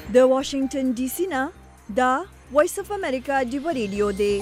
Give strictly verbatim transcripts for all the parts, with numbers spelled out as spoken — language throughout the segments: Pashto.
د واشنگټن ډي سي نه دا وایس اف امریکا ډیو ریډیو دی.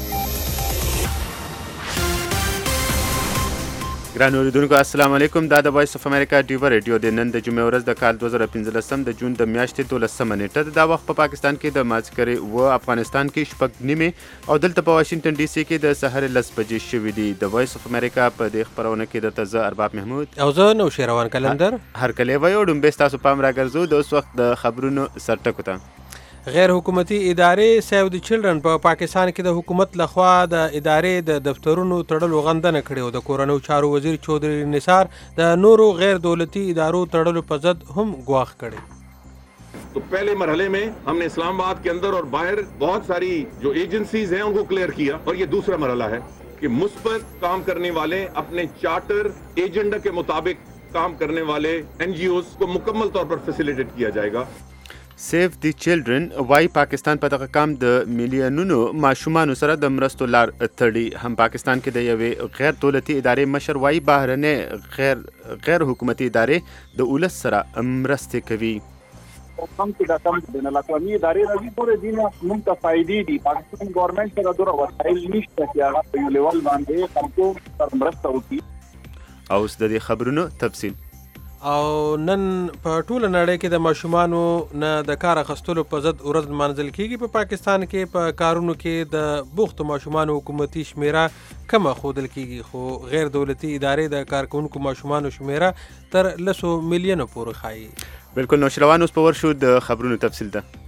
ګران اوریدونکو السلام علیکم. دا د وایس اف امریکا ډیو ریډیو دی. نن د جمعې ورځ د کال دوه زره پنځلسم د جون د میاشتې دولسمه نیټه. دا وخت په پاکستان کې د مازدیګرې و افغانستان کې شپږ نیمې او دلته په واشنگټن ډي سي کې د سهار لس بجې شوي دي. د وایس اف امریکا په دې خپرونه کې درته زه ارباب محمود او زه نوشیروان کلندر هرکلی وایو. ډومبې ستاسو پام راګرځو د اوس وخت د خبرونو سرټکو ته. غیر حکومتي ادارې سیو د چلډرن په پاکستان کې د حکومت لخوا د ادارې د دفترونو تړلو غندنه کړې او د کورنیو چارو وزیر چودھری نثار د نورو غیر دولتي ادارو تړلو په ضد هم ګواښ کړي. तो पहले मरहले में हमने इस्लामाबाद के अंदर और बाहर बहुत सारी जो एजेंसीज हैं उनको क्लियर किया और ये दूसरा मरहला है कि मुस्बत काम करने वाले अपने चार्टर एजेंडा के मुताबिक काम करने वाले एनजीओज को मुकम्मल तौर पर फैसिलिटेट किया जाएगा. سیف دی چلډرن وايي پاکستان په دغه کام د میلیونونو ماشومانو سره د مرستو لار تړي. هم پاکستان کې د یوې غیر دولتي ادارې مشر وايي بهرنۍ غیر غیر حکومتي ادارې د ولس سره مرستې کوي. هم چې دا کوم بین الاقوامي ادارې راځي پورې دین موږ ته فائدې دي. پاکستان ګورنمنت سره دوه وسایل نشته چې هغه په یو لیول باندې خلکو سره مرسته وکړي. او اوس د دې خبرونو تفصیل. او نن په ټوله نړۍ کې د ماشومانو نه د کار اخیستلو په ضد ورځ لمانځل کیږي. په پاکستان کې په کارونو کې د بوختو ماشومانو حکومتي شمیره کمه ښودل کیږي، خو غیر دولتي ادارې د کارکوونکو ماشومانو شمیره تر لسو میلیونو پورې ښایي. بالکل نوشروان، اوس په ورشو د خبرونو تفصیل ده.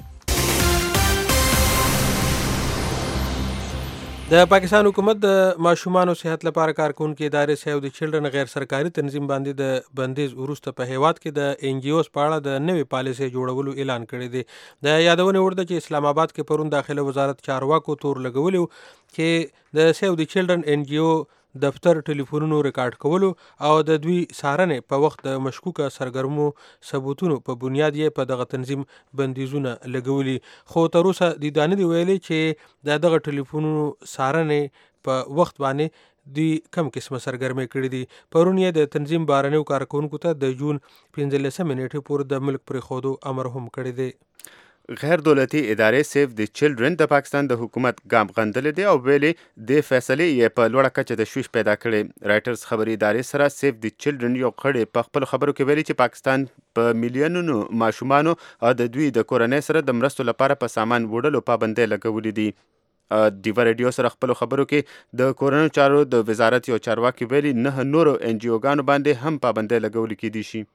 د پاکستان حکومت د ماشومانو صحت لپاره کارکوونکې ادارې سیو د چلډرن غیر سرکاري تنظیم باندې د بندیز وروسته په هیواد کې د ان جی اوز په اړه د نوې پالیسۍ جوړولو اعلان کړی دی. د یادونې وړ ده چې اسلام آباد کې پرون داخله وزارت چارواکو تور لګولی و چې د سیو د چلډرن ان جی او دفتر ټلیفونونو ریکارډ کولو او د دوی څارنې په وخت د مشکوکه سرګرمو ثبوتونو په بنیاد یې په دغه تنظیم بندیزونه لګولي. خو تر اوسه دوی دا نه دي ویلي چې د دغه ټلیفونونو څارنې په وخت باندې دوی کم قسمه سرګرمۍ کړي دي. پرون یې د تنظیم بهرنیو کارکوونکو ته د جون پنځلسمې نیټې پورې د ملک پرېښودو امر هم کړی دی. غیر دولتي ادارې سیف دی چلډرن د پاکستان د حکومت ګام غندلی دی او ویلي د فیصلې یې په لوړه کچه د شوش پیدا کړی. رایټرز خبري ادارې سره سیف دی چلډرن یو غړي په خپلو خبرو کې ویلي چې پاکستان په میلیونونو ماشومانو او د دوی د کورنۍ سره د مرستو لپاره په سامان وړلو پابندۍ لګولې دي. ډیو ریډیو سره خپلو خبرو کې د کورنیو چارو د وزارت یو چارواکي ویلي نه نورو ان جی اوګانو باندې هم پابندۍ لګول کېدی شي.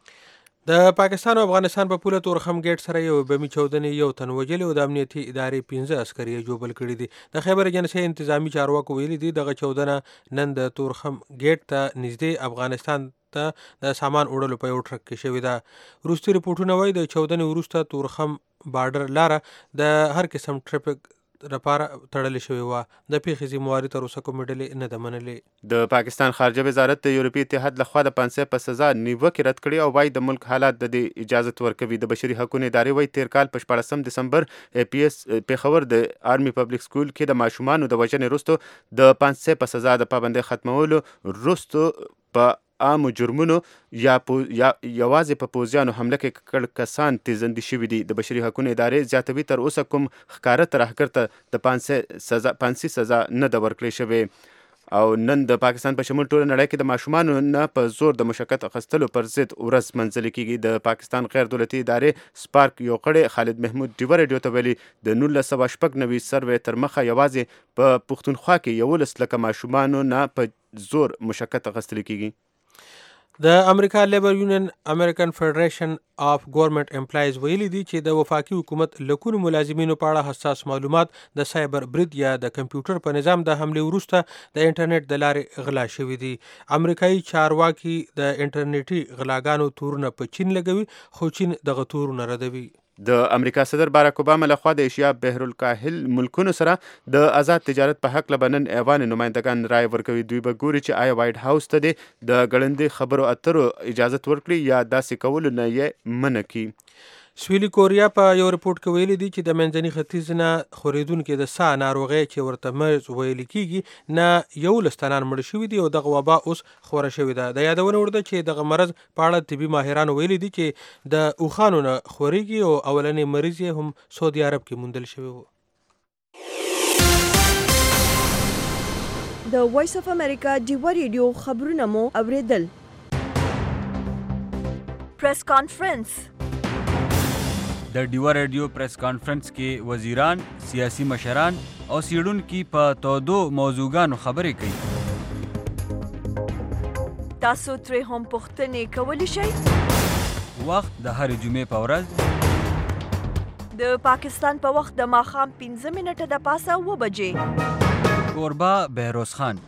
د پاکستان او افغانستان په پوله تورخم ګیټ سره یو بمي چاودنې یو تن وژلی او د امنیتي ادارې پنځه عسکر یې ژوبل کړي دي. د خیبر ایجنسۍ انتظامی چارواکو ویلي دي دغه چاودنه نن د تورخم ګیټ ته نږدې افغانستان ته د سامان وړلو په یو ټرک کې شوې ده. وروستي رپورټونه وایي د چاودنې وروسته تورخم بارډر لاره د هر قسم ټرافیک لپاره تړلې شوې وه. د پیښې ذمهواري تر اوسه کومې ډلې نه ده منلې. د پاکستان خارجه وزارت د یورپي اتحاد لخوا د پانسۍ په سزا نیوکې رد کړي او وايي د ملک حالات د دې اجازت ورکوي. د بشري حقونو ادارې وايي تیر کال په شپاړسم دسمبر پی ایس پېښور د آرمي پبلک سکول کې د ماشومانو د وژنې وروسته د پانسۍ په سزا د پابندۍ ختمولو وروسته په عامو جرمونو یا یا یوازې په پوځیانو حمله کې کړ کسان تیزندي شوي دي. د بشري حقونو ادارې زیاتوي تر اوسه کوم ښکاره ترهګر ته د پانسۍ سزا پانسي سزا نه ده ورکړې شوې. او نن د پاکستان په شمول ټوله نړۍ کې د ماشومانو نه په زور د مشقت اخیستلو پر ضد ورځ منځلې کیږي. د پاکستان غیر دولتي ادارې سپارک یو غړی خالد محمود ډیو ریډیو ته ویلي د نولس سوه شپږ نوي سروې تر مخه یوازې په پښتونخوا کې یولس لکه ماشومانو نه په زور مشقت اخیستل کیږي. د امریکا لیبر یونین امریکن فدریشن آف ګورنمنت امپلایز ویلي دي چې د وفاقي حکومت لکونو ملازمینو په اړه حساس معلومات د سایبر برید یا د کمپیوټر په نظام د حملې وروسته د انټرنیټ د لارې غلا شوي دي. امریکایي چارواکي د انټرنیټي غلاګانو تورونه په چین لګوي خو چین دغه تورونه ردوي. د امریکا صدر باراک اوباما لخوا د ایشیا بحر الکاهل ملکونو سره د آزاد تجارت په حق لبنن ایوان نمائندگان رای ورکوي. دوی به ګوري چې آیا وایټ هاوس ته د ګړندې خبرو اترو اجازت ورکړي یا داسې کولو نه یې منع کړي. سویلي کوریا په یو رپورټ کې ویلي دي چې د منځني ختیځ نه خورېدونکې د سا ناروغۍ چې ورته مرض ویل کېږي نه یولس تنان مړه شوي دي او دغه وبا اوس خوره شوې ده. د یادونه وړ ده چې دغه مرض په اړه طبي ماهرانو ویلي دي چې د اوښانو نه خورېږي او اولنی مریض یې هم سعودي عرب کې موندل شوی و. د وایس اف امریکا ډیوه ریډیو خبرونه مو اوریدل. پریس کانفرنس. د ډیوه ریډیو پریس کانفرنس کې وزیران، سیاسي مشران او څېړونکي په تودو موضوعګانو خبرې کوي. تاسو ترې هم پوښتنې کولی شئ. وخت د هرې جمعې په ورځ د پاکستان په وخت د ماښام پنځه منټه د پاسه اوه بجې. کوربه بهروز خان.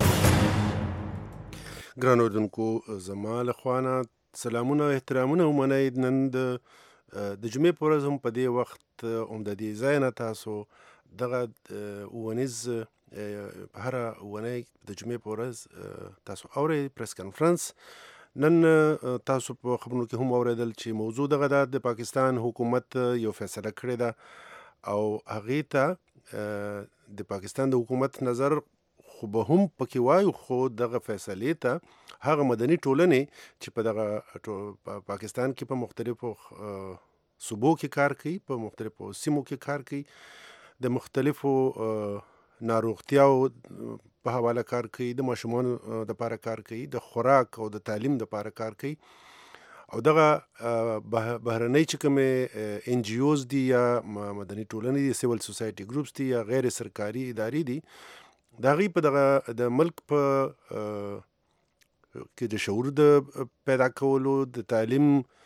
ګران اردوونکو زما له خوا نه سلامونه او احترامونه ومنئ. نن د د جمعې په ورځ هم په دې وخت هم د دې ځای نه تاسو دغه اوونیز په هره اونۍ د جمعې په ورځ تاسو اورئ پریس کانفرنس. نن تاسو په خبرونو کې هم اوریدل چې موضوع دغه ده، د پاکستان حکومت یو فیصله کړې ده او هغې ته د پاکستان د حکومت نظر خو به هم پکې وایو، خو دغه فیصلې ته هغه مدني ټولنې چې په دغه پاکستان کې په مختلفو صوبو کې کار کوي، په مختلفو سیمو کې کار کوي، د مختلفو ناروغتیاو په حواله کار کوي، د ماشومانو دپاره کار کوي، د خوراک او د تعلیم دپاره کار کوي. او دغه بهرنۍ چې کومې ان جی اوز دي یا مدني ټولنې دي، سیول سوسایټي ګروپس دي یا غیر سرکاري ادارې دي، د هغوی په دغه د ملک په کې د شعور د پیدا کولو، د تعلیم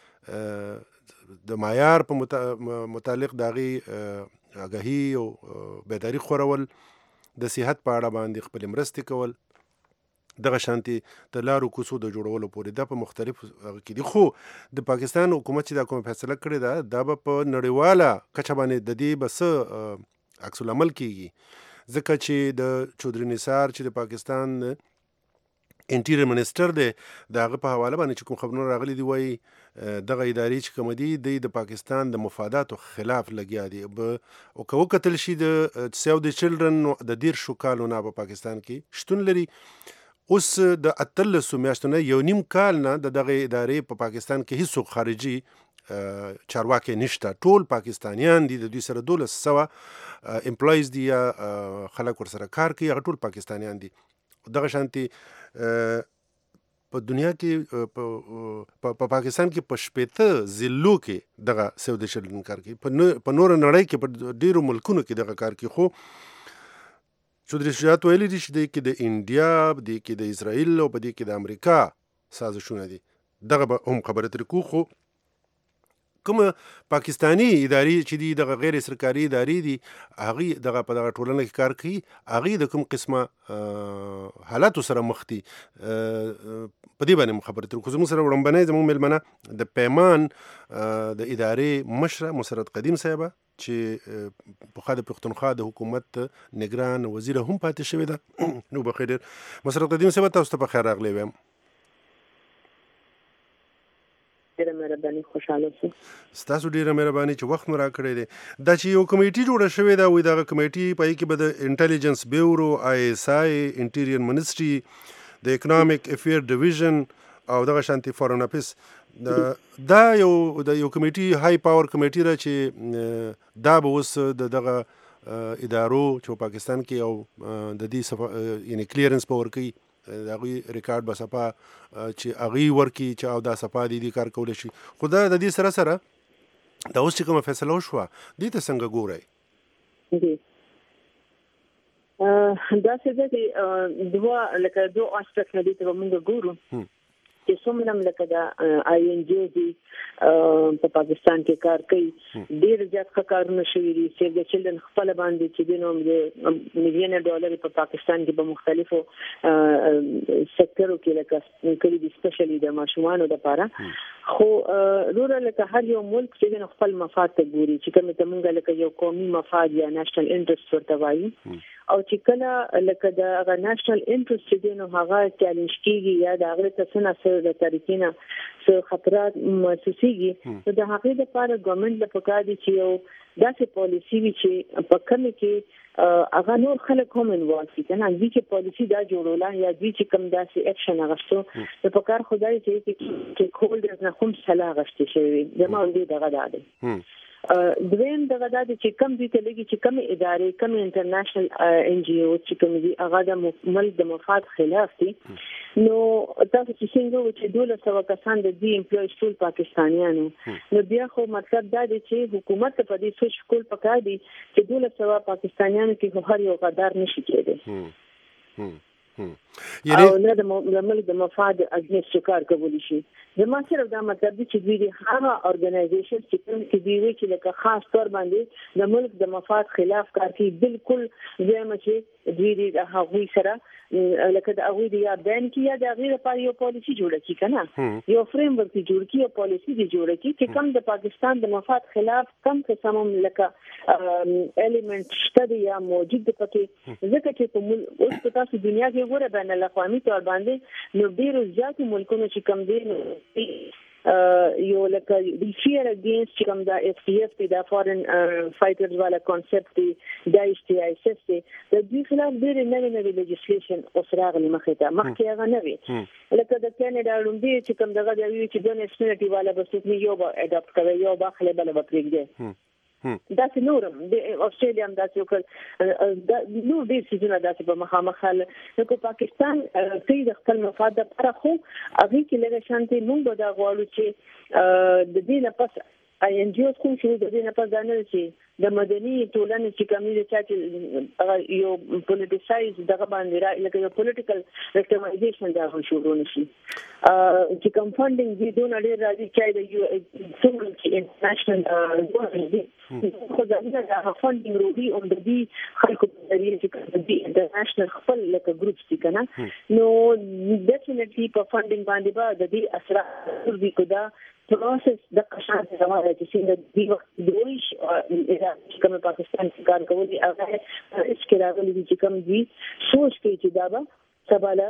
د معیار په متعلق د هغې آګاهي او بیداري خورول، د صحت په اړه باندې خپلې مرستې کول، دغه شانتي د لارو کوڅو د جوړولو پورې دا په مختلفو هغه کې دي. خو د پاکستان حکومت چې دا کومه فیصله کړې ده، دا به په نړیواله کچه باندې د دې به څه عکس العمل کېږي، ځکه چې د چودري نثار چې د پاکستان انټیریر منسټر دی، د هغه په حواله باندې چې کوم خبرونه راغلي دي، وایي دغه ادارې چې کومه دي دوی د پاکستان د مفاداتو خلاف لګیا دي. او که وکتل شي د سیو د چلډرن د دیرشو کالو نه په پاکستان کې شتون لري. اوس د اتلسو میاشتو نه یو نیم کال نه د دغه ادارې په پاکستان کې هیڅوک خارجي چارواکي نشته، ټول پاکستانیان دي، د دوی سره دولس سوه امپلایز دي یا خلک ورسره کار کوي، هغه ټول پاکستانیان دي. دغه شانتي په دنیا کې په پاکستان کې په شپېته ضلعو کې دغه سیو د چلډرن کار کوي، په نوره نړۍ کې په ډېرو ملکونو کې دغه کار کوي. خو چودري شجاعت ویلي دي چې دې کې د انډیا، دې کې د اسرائیل او په دې کې د امریکا سازشونه دي. دغه به هم خبرې ترې کوو. خو کومه پاکستاني ادارې چې دي، دغه غیر سرکاري ادارې دي، هغې دغه په دغه ټولنه کې کار کوي، هغې د کوم قسمه حالاتو سره مخ دي، په دې باندې هم خبرې ترې کوو. زموږ سره وړاندې زموږ مېلمنه د پیمان د ادارې مشره مسرت قدیم صاحبه، چې پخوا د پښتونخوا د حکومت نگران وزیره هم پاتې شوې ده. نو بخیر ډېر مسرت قدیم صاحبه، تاسو ته په خیر راغلی وایم. ډیره مهرباني، خوشحاله اوسئ. ستاسو ډیره مهرباني چې وخت مو راکړی دی. دا چې یو کمیټي جوړه شوې ده، وایي دغه کمیټي په هغې کې به د انټیلیجنس بیورو، آی ایس آی، انټیریر منسټري، د اکنامک افیر ډیویژن او دغه شانتي فارن افیس، دا یو د یو کمیټي های پاور کمیټي ده چې دا به اوس د دغه ادارو چې په پاکستان کې او د دې یعنې کلیرنس به ورکوي، د هغوی ریکارډ به صفا چې هغوی ورکړي چې او دا صفا دي دي کار کولی شي. خو دا د دې سره سره دا اوس چې کومه فیصله وشوه، دې ته څنګه ګورئ؟ داسې ده چې دوه لکه دوه اسپیکټ نه دي ته به موږ ګورو چې څومره لکه د آی این جی دي په پاکستان کې کار کوي، ډېر زیات ښه کارونه شوي دي. سیو د چلډرن خپله باندې چې دی نو د میلیونه ډالرې په پاکستان کې په مختلفو سکترو کې لکه کړي دي، سپیشلي د ماشومانو دپاره. خو روره لکه هر یو ملک چې دی نو خپل مفاد ته ګوري، چې کومې ته موږ لکه یو قومي مفاد یا نیشنل انټرسټ ورته وایي، او چې کله لکه د هغه نېشنل انټرست دی نو هغه چالش کیږي یا د هغه تسنه سره د طریقینا څو خطرات محسوسيږي نو د هغه لپاره ګورنمنت د پکار دي چې یو داسې پالیسی وي چې په کومه کې هغه نور خلک هم انوالو شي کنه چې چې پالیسی دا جوړولا یا چې کوم داسې اکشن اغستو د پکار خدای چې چې هولډرز نه هم صلاح غشتي شي د ماوندي دغه ده دویم دغه د چې کم دي ته لګي چې کم ادارې کم انټرنیشنل ان جی او چې کوم دي هغه د ملک د مفاد خلاف دي نو تاسو چې څنګه چې دوله سو کسان د دې امپلویز ټول پاکستانیانو نو بیا خو مطلب دا دی چې حکومت په دې سوچ کول پکار دي چې دوله سو پاکستانیانو کې هر یو غدار نشي کېدی او نه د ملک د مفاد اګنیسټ کار کولی شي زما سره دا مطلب دی چې دوی هغه ارګنایزیشن چې کوم کې دی وی چې لکه خاص تور باندې د ملک د مفاد خلاف کار کوي بالکل زما چې دوی د هغوی سره لکه د هغوی د یا بین کې یا د هغوی لپاره یو پالیسی جوړه کی کنه یو فریم ورک جوړ کی او پالیسی دی جوړه کی چې کوم د پاکستان د مفاد خلاف کم قسم لکه الیمنٹ شته یا موجود دی پکې ځکه چې په اوس په تاسو دنیا کې وګوره بین الاقوامي تور باندې نو ډیرو زیاتو ملکونو چې کم دي یو لکه د فیر اگینست چې کوم د اف سی اف د فورن فایټرز والا کانسپټ دی د ایس ټی آی اس دی د دې خلاف ډېر نوې نوې لیجسلیشن اوس راغلي مخې ته مخکې هغه نه وي لکه د کینیډا لومړی چې کوم دغه دی چې د نېشنلټي والا بسوک یو به اډاپټ کوي یو به خپل بل به پرېږدي دا چې نورم د استرالیا هم داسې وکړ نو ډېر څیزونه داسې په مخامخ حل نو په پاکستان کې د خپل مفاد لپاره خو هغه کې لږه شانتي موږ به دا غواړو چې د دې نه پس آی ان جی او کوم چې د دې نه پس ځانل چې د مدني ټولنې چې کومې د چا چې یو پولیټیسایز دغه باندې را لکه یو پولیټیکل ریکټمایزیشن دا شروع نشي چې کوم فاندینګ دي دونه ډېر راځي چې د یو څومره چې انټرنیشنل ګورنمنت خو دا د فاندینګ روبي او د دې خلکو په ذریعہ چې د انټرنیشنل خپل لکه ګروپس دي کنه نو ډیفینیټلی په فاندینګ باندې به د دې اثرات دي کودا پروسس د قشان زموږه چې څنګه دی وخت دویش چې کوم پاکستان کې کار کوي هغه اس کې راغلي چې کوم دی سوچ کې چې دا به سباله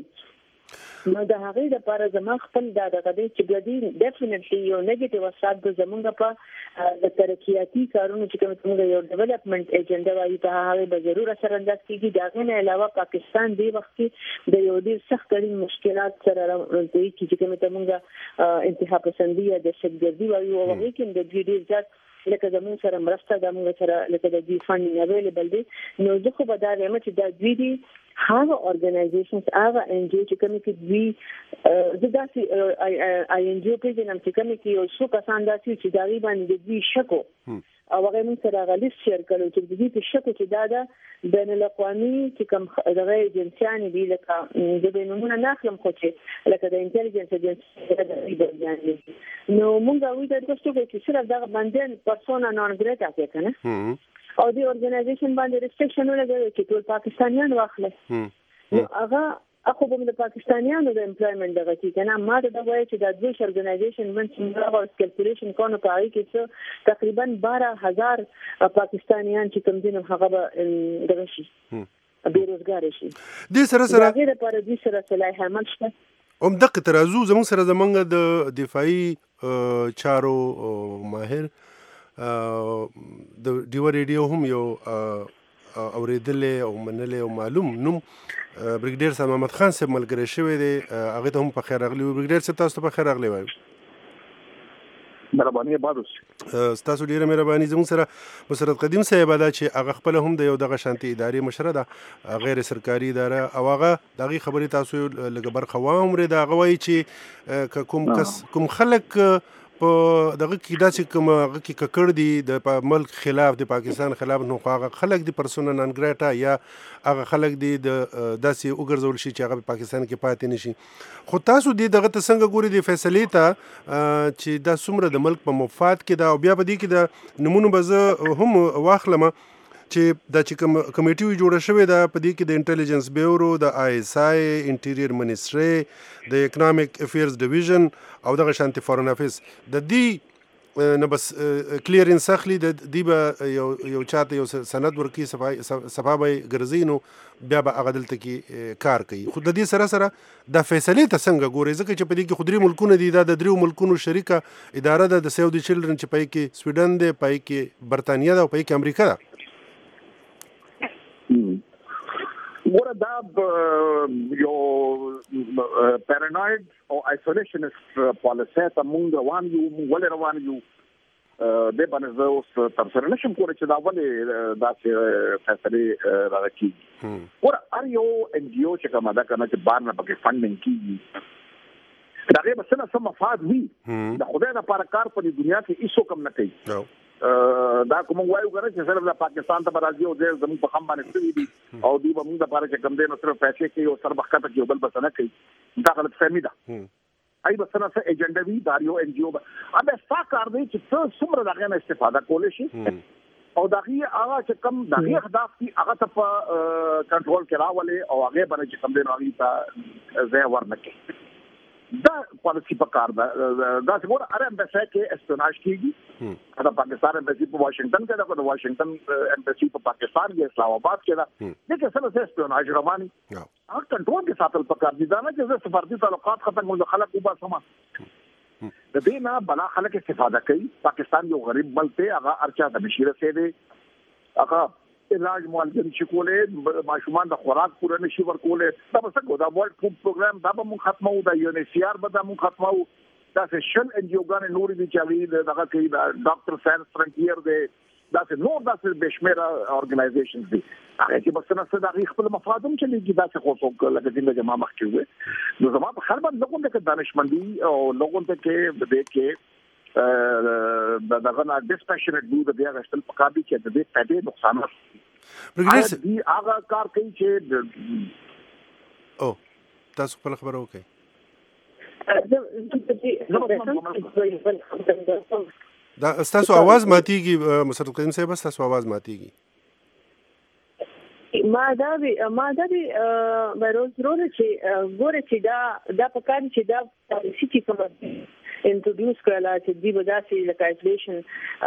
بندي نو د هغه لپاره زما خپل دا دغه دی چې ګډي ډیفینیټلی یو نیگیټیو اثرات د زمونږ په د ترقیاتي کارونو چې کوم څنګه یو ډیولپمنٹ ایجنډا وایي په هغه به ضرور اثر انداز کیږي دا نه علاوه پاکستان دی وخت کې د یو ډیر سخت ترين مشکلات سره راځي چې کوم څنګه انتها پسندي یا د شګردي وایي او هغه کې د دې ډیر ځات لکه زموږ سره مرسته د موږ سره لکه د دې فاندینګ اویلیبل دي نو زه خو به دا وایم چې دا دوی دي هغه ارګنایزیشنز هغه ان جی او چې کوم کې دوی زه داسې آی ان جی او په جنم چې کوم کې یو څو کسان داسې چې داغي باندې دوی شکو او هغه موږ سره غلیظ شیر کړو چې د دې په شکو چې دا د بین الاقوامي چې کوم دغه ایجنسیانې دي لکه د بینونو نه اخلم خو چې لکه د انټيليجنس ایجنسی د دې بیان نو موږ وایو دا چې صرف دغه باندې پرسونا نون ګریټا کې کنه او دی ارګنایزیشن باندې ریسټریکشن ولګوي چې ټول پاکستانیان واخلي نو هغه اخو به د پاکستانیانو د امپلویمنت دغه کې کنه ما دا وایي چې د دوی ارګنایزیشن من څنګه او کیلکولیشن کوو په اړه کې تقریبا بارہ هزار پاکستانیان چې کوم دین هغه به دغه شي بیروزګار شي د سره سره هغه لپاره د سره صلاح عمل شته هم دغه ترازو زموږ سره زمونږ د دفاعي چارو ماهر د ډیو ریډیو هم یو اوریدلې او منلې او معلوم نوم بریګیډیر سر محمد خان صاحب ملګری شوی دی هغه ته هم په خیر راغلی بریګیډیر صاحب تاسو په خیر راغلی وایو مهرباني بادوس تاسو ډیره مهرباني زموږ سره مسرت قدیم صاحب دا چې هغه خپل هم د یو دغه شانتي ادارې مشره ده غیر سرکاري اداره او هغه دغه خبرې تاسو لږ برخه وامره دا غوي چې کوم کس کوم خلک په دغه کې داسې کوم هغه کې ککړ دي د ملک خلاف د پاکستان خلاف نو هغه خلک د پرسونا نان ګریټا یا هغه خلک دي د داسې وګرځول شي چې هغه په پاکستان کې پاتې نشي خو تاسو دې دغه څنګه ګوري د فیصلې ته چې دا څومره د ملک په مفاد کې دا او بیا په دې کې د نمونه به زه هم واخلم چې دا چې کوم کمیټي جوړه شوې ده په دې کې د انټيليجنس بیورو د آی اس آی انټیریر منسټري د اکونومیک افیرز ډیویژن او دغه شانتي فورن افیس د دې نه بس کلیرنس اخلي د دی به یو یو چاته یو سند ورکی صفا به ګرځي نو بیا به هغه دلته کې کار کوي. خو د دې سره سره د فیصلې ته څنګه ګوري ځکه چې په دې کې خودري ملکونه دي دا د دریو ملکونو شریکه اداره ده د سیو دی چلډرن چې پای کې سویډن دی پای کې برتانیا ده او پای کې امریکا ده. ګوره دا یو پارانوید او آیسولیشنست پالیسي ته مونږ روان یو مونږ ولې روان یو د باندې زه اوس تر سره نشم کولی چې دا ولې داسې فیصلې راکړي. ګوره هر یو ان جی او چې کومه ده که نه چې بار نه پکې فنډینګ کېږي د هغې به څه نه څه مفاد وي د خدای لپاره کار په دې دنیا کې هېڅوک هم نه کوي. دا کوم وایو کنه چې صرف د پاکستان ته راځي او د زموږ په خام باندې ستوي دي او دوی به موږ لپاره چې کم دي نو صرف پیسې کوي او سر بخته کوي بل بس نه کوي. دا غلط فهمي ده. ای بس نه څه ایجنډا وی دا یو ان جی او به ابه ستا کار دی چې څه څومره دغه نه استفاده کولی شي او دغه هغه چې کم دغه اهداف دي هغه ته په کنټرول کې راولي او هغه باندې چې کم دي نو هغه ته ځای ورنکړي. دا پالیسی په کار ده. دا چې ګوره هر امبیسي کې اسپیوناژ کېږي. دا پاکستان امبیسي په واشنگټن کې ده، د واشنگټن امبیسي په پاکستان کې اسلام آباد کې ده. دغه څه څه اسپیوناژ رواني هغه کنټرول کې ساتل پکار دي. دا نه چې سفارتي تعلقات ختم کول خلک وباسما د دې نه بلا خلک استفاده کوي. پاکستان یو غریب ملک دی، هغه ارچا د بشیر سي دی، هغه علاج معالجه نشي کولای، ماشومان د خوراک پوره نشي ورکولای. دا به څنګه دا ورلد فود پروګرام دا به مونږ ختمو، دا یو ان سی آر به دا مونږ ختمو. دا څه شل ان جی او ګانې نورې دي چې هغې دغه کوي، دا ډاکټر ساینس فرنټیر دی، دا څه نور داسې بې شمېره ارګنایزیشنز دي هغه چې بس نه څه د هغې خپل مفاد هم چلېږي. داسې خو څوک لکه څنګه چې ما مخکې وویل نو زما په خیال باندې لږ غونډه کې دانشمندي او لږ غونډه کې د دې کې د دغه نه ډسپیشنټ وو د دې غشتل پکار دي چې د دې پیدې نقصانات برګریس دی هغه کار کوي چې او تاسو خپل خبره وکړئ. دا تاسو आवाज ماتيږي مسعود قدیم صاحب، تاسو आवाज ماتيږي. ما دا وی ما دا وی بروز روله چې ګوره چې دا دا پکار چې دا پالیسی چې کوم انټروډیوس کړل چې دی بداسي لکه آیسولیشن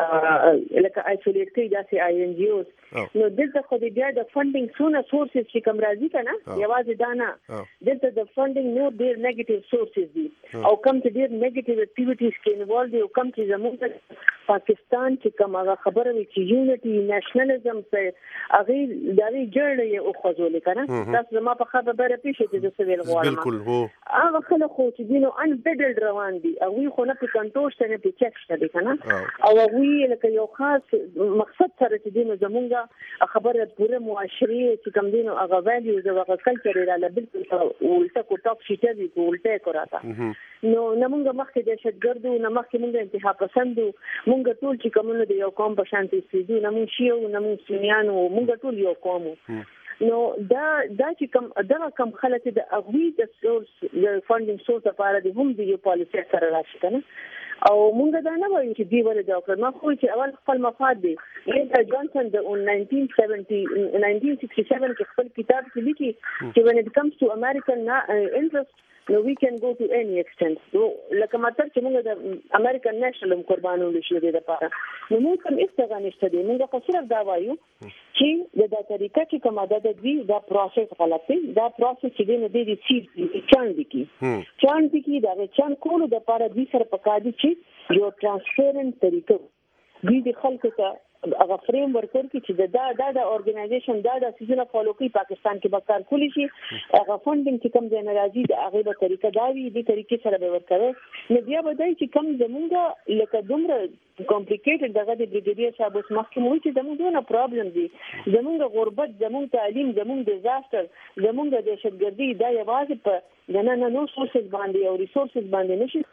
لکه آیسولیټ کوي داسې آی ان جی اوز نو دلته خو دې بیا د فنډینګ څونه سورسز چې کوم راځي کنه یوازې دا نه دلته د فنډینګ نو ډېر نیگیټیو سورسز دي او کوم چې ډېر نیگیټیو اکټیویټیز کې انوالو دي او کوم چې زموږ پاکستان چې کوم هغه خبره وي چې یونټي نېشنلزم څه هغه داري جوړې او خوځول کنه تاسو زما په خبره به پېښې چې د سویل غواړم بالکل هو هغه خلک خو چې دینو ان بیډل روان دي او خو نه په کنټرول شته په چک شته کنه او هغه لکه یو خاص مقصد سره چې دینو زمونږ خبره پوره معاشري چې کوم دینو هغه ویلیوز او هغه کلچر لري بالکل ولته کو ټاپ شیټه دي ولته کوراته نو نمونږ مخکې د شتګردو نه مخکې مونږ انتها پسندو مونږ ټول چې کومونه د یو قوم په شانتي سيدو نمونږ شیو نمونږ سنیانو مونږ ټول یو قوم نو دا دا چې کوم دا کوم خلک د اغوی د سورس د فنډینګ سورس لپاره د هم د یو پالیسي سره راشي کنه او مونږ دا نه وایو چې دی ولې دا وکړ ما خو چې اول خپل مفاد دی لیډر جانسن د nineteen seventy nineteen sixty-seven کې خپل کتاب کې لیکي چې when it comes to American interest no we can go to any extent نو لکه ماته چې موږ د امریکن نېشنل قربانو لشي د لپاره نو موږ کوم استغنا نشته دي موږ خو صرف دا وایو چې د طریقه چې کومه ده د دې دا پروسس غلط دی دا پروسس چې دی نه دی چې چاند کی چاند کی دا چاند کولو د لپاره د سر پکا دي چې یو ترانسپیرنت طریقه دې د خلکو ته هغه فریم ورک ورکړي چې دا دا د اورګنایزیشن دا د سیزونه فالو کوي پاکستان کې به کار کولی شي هغه فنډینګ چې کوم ځای نه راځي د هغې به طریقه دا وي دې طریقې سره به ورکوي نو بیا به دی چې کوم زمونږ لکه دومره کمپلیکیټډ دغه د بریګیډیر صاحب اوس مخکې مو وایي چې زمونږ دونه پرابلم دي زمونږ غربت زمونږ تعلیم زمونږ ډیزاسټر زمونږ د دهشتګردي دا یوازې په د نن نو سورسز باندې او ریسورسز باندې نشي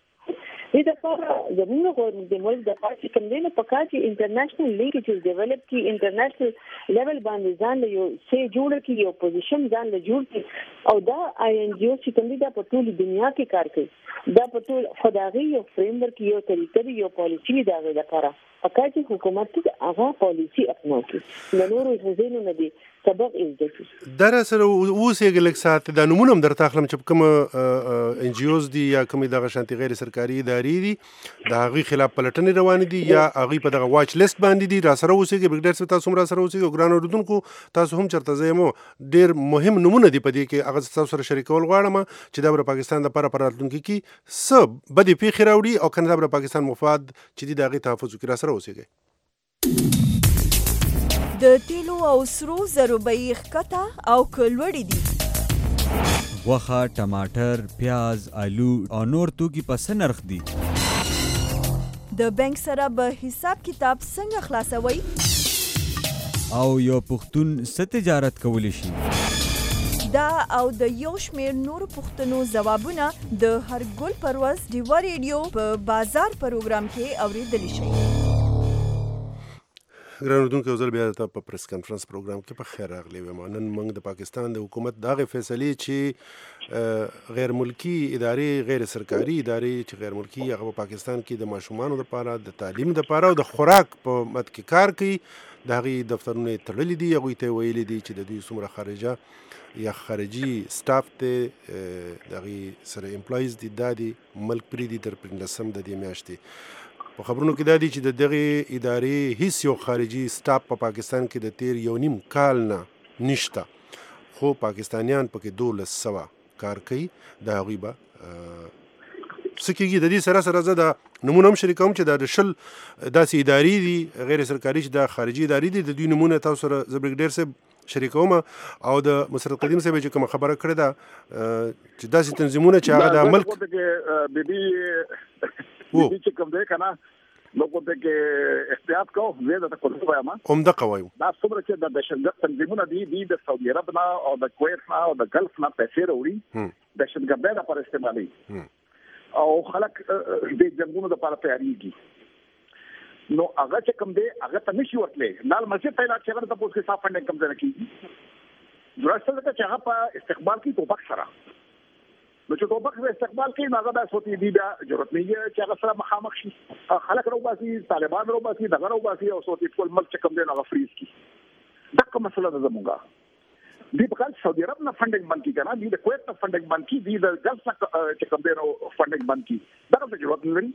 دې د لپاره زموږ غوړم د ملک د پاتې کوم دی نه پکار چې انټرنیشنل لینکیجز ډیولپ کی انټرنیشنل لیول باندې ځان له یو سي جوړ کی یو پوزیشن ځان له جوړ کی او دا آی ان جی او چې کوم دی دا په ټول دنیا کې کار کوي دا په ټول خدایي یو فریم ورک یو طریقې یو پالیسی دا غوډه لپاره پکار چې حکومت هغه پالیسی اپناو کی د نورو ځینو نه دي سبق زده کړي. در سره اوس یې لږ ساعت دا نمونه هم درته اخلم چې کوم ان جی اوز دي یا کومې دغه شانتي غیر سرکاري ادارې دي د هغې خلاف پلټنې روانې دي یا هغوی په دغه واچ لیست باندې دي. را سره اوسېږي برګډیر صاحب، تاسو هم را سره اوسېږي او ګرانو اورېدونکو تاسو هم چېرته ځئ مو ډېر مهم نمونه دي په دې کې، هغه تاسو سره شریکول غواړم چې دا به د پاکستان دپاره په راتلونکي کې څه بدې پیښې راوړي او که نه دا به د پاکستان مفاد چې دي د هغې تحفظ وکړي. را سره اوسېږئ. د تیلو او سرو زرو بیې ښکته او که لوړې دي؟ غوښه، ټماټر، پیاز، آلو او نور توکي په څه نرخ دي؟ د بانک سره به حساب کتاب څنګه خلاصوئ؟ او یو پښتون څه تجارت کولی شي؟ دا او د یو شمېر نورو پوښتنو ځوابونه د هر ګل پر ورځ ډیوه ریډیو په بازار پروګرام کې اورېدلی شئ. ګران اورېدونکي یو ځل بیا درته په پریس کانفرنس پروګرام کې په خیر راغلی ویم. نن موږ د پاکستان د حکومت د هغې فیصلې چې غیر ملکي ادارې، غیر سرکاري ادارې چې غیر ملکي هغه په پاکستان کې د ماشومانو دپاره د تعلیم دپاره او د خوراک په مد کې کار کوي، د هغې دفترونه یې تړلي دي. هغوی ته یې ویلي دي چې د دوی څومره خارجه یا خارجي سټاف دی د هغې سره امپلایز دي دا دي ملک پرېږدي تر پنځلسم د دې میاشتې. په خبرونو کې دا دي چې د دغې ادارې هیڅ یو خارجي سټاف په پاکستان کې د تیر یو نیم کال نه نشته، خو پاکستانیان پکې دولس سوه کار کوي. د هغوی به څه کېږي د دې سره سره زه دا نمونه هم شریکوم چې دا د شل داسې ادارې دي غیر سرکاري چې دا خارجي ادارې دي، د دوی نمونه تاسو سره زه برګډیر صاحب شریکوم او د مسرت قدیم صاحب چې کومه خبره کړې ده چې داسې تنظیمونه چې هغه د ملک بیبي چې کوم دی که نه نو کو ته کې احتیاط کو زه دا کوم وایم همدغه وایم دا څومره چې د دهشتګرد تنظیمونه دي دي د سعودي عرب نه او د کویت نه او د ګلف نه پیسې وروړي دهشتګردۍ لپاره استعمالوي او خلک د جنگونو لپاره تیاریږي. نو هغه چې کوم دی هغه ته نشي ورتلی نال مسجد ته لاړ چې هغه ته پوس کې صاف فنډینګ کم ځای نه کېږي. درسته ده چې هغه په استقبال کې توپک سره نو چې توپک په استقبال کې نو هغه دا سوتي دي بیا ضرورت نه وي چې هغه سره مخامخ شي. خلک راوباسي، طالبان راوباسي، دغه راوباسي او سوتي ټول ملک چې کوم دی هغه فریز کړي. دا کومه مسله ده زموږه دی په کال سعودي عرب نه فنډینګ بند کړي که نه، دی د کویت نه فنډینګ بند کړي، دی د ګلف نه چې کوم دی نو فنډینګ بند کړي. دغه ته ضرورت نه لري.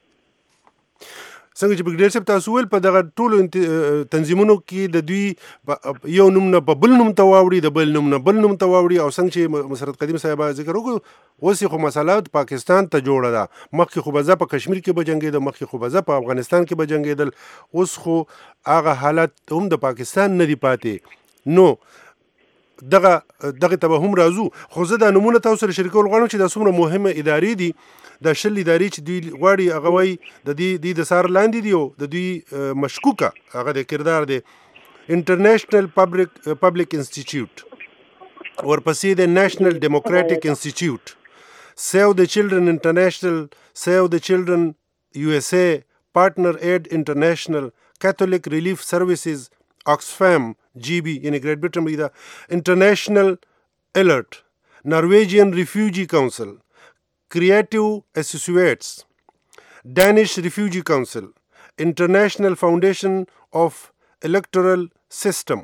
څنګه چې برګډیر صاحب تاسو ویل په دغه ټولو تنظیمونو کې د دوی یو نوم نه په بل نوم ته واوړي، د بل نوم نه بل نوم ته واوړي، او څنګه چې مسرت قدیم صاحب ذکر وکړو اوس یې خو مسله پاکستان ته جوړه ده. مخکې خو به زه په کشمیر کې به جنګېدل، مخکې خو به زه په افغانستان کې به جنګېدل، اوس خو هغه حالت هم د پاکستان نه دی پاتې. نو دغه دغه ته به هم راځو، خو زه دا نمونه تاسو سره شریکول غواړم چې دا څومره مهمه ادارې دي. دا شل ادارې چې دوی غواړي هغه وایي د دې دوی د سار لاندې دي او د دوی مشکوکه هغه د کردار دی انټرنیشنل پبلک پبلک انسټیټیوټ، ورپسې د نیشنل ډیموکراټک انسټیټیوټ، سیو د چلډرن انټرنیشنل، سیو د چلډرن یو ایس اے، پارټنر ایډ انټرنیشنل، کیتھولک ریلیف سروسز، آکسفیم جی بی یعنی گریٹ برٹن دا، انٹرنیشنل الرٹ، نارویجین ریفیوجی کاؤنسل، کریٹو ایسوسیٹس، ڈینش ریفیوجی کاؤنسل، انٹرنیشنل فاؤنڈیشن آف الیکٹورل سسٹم،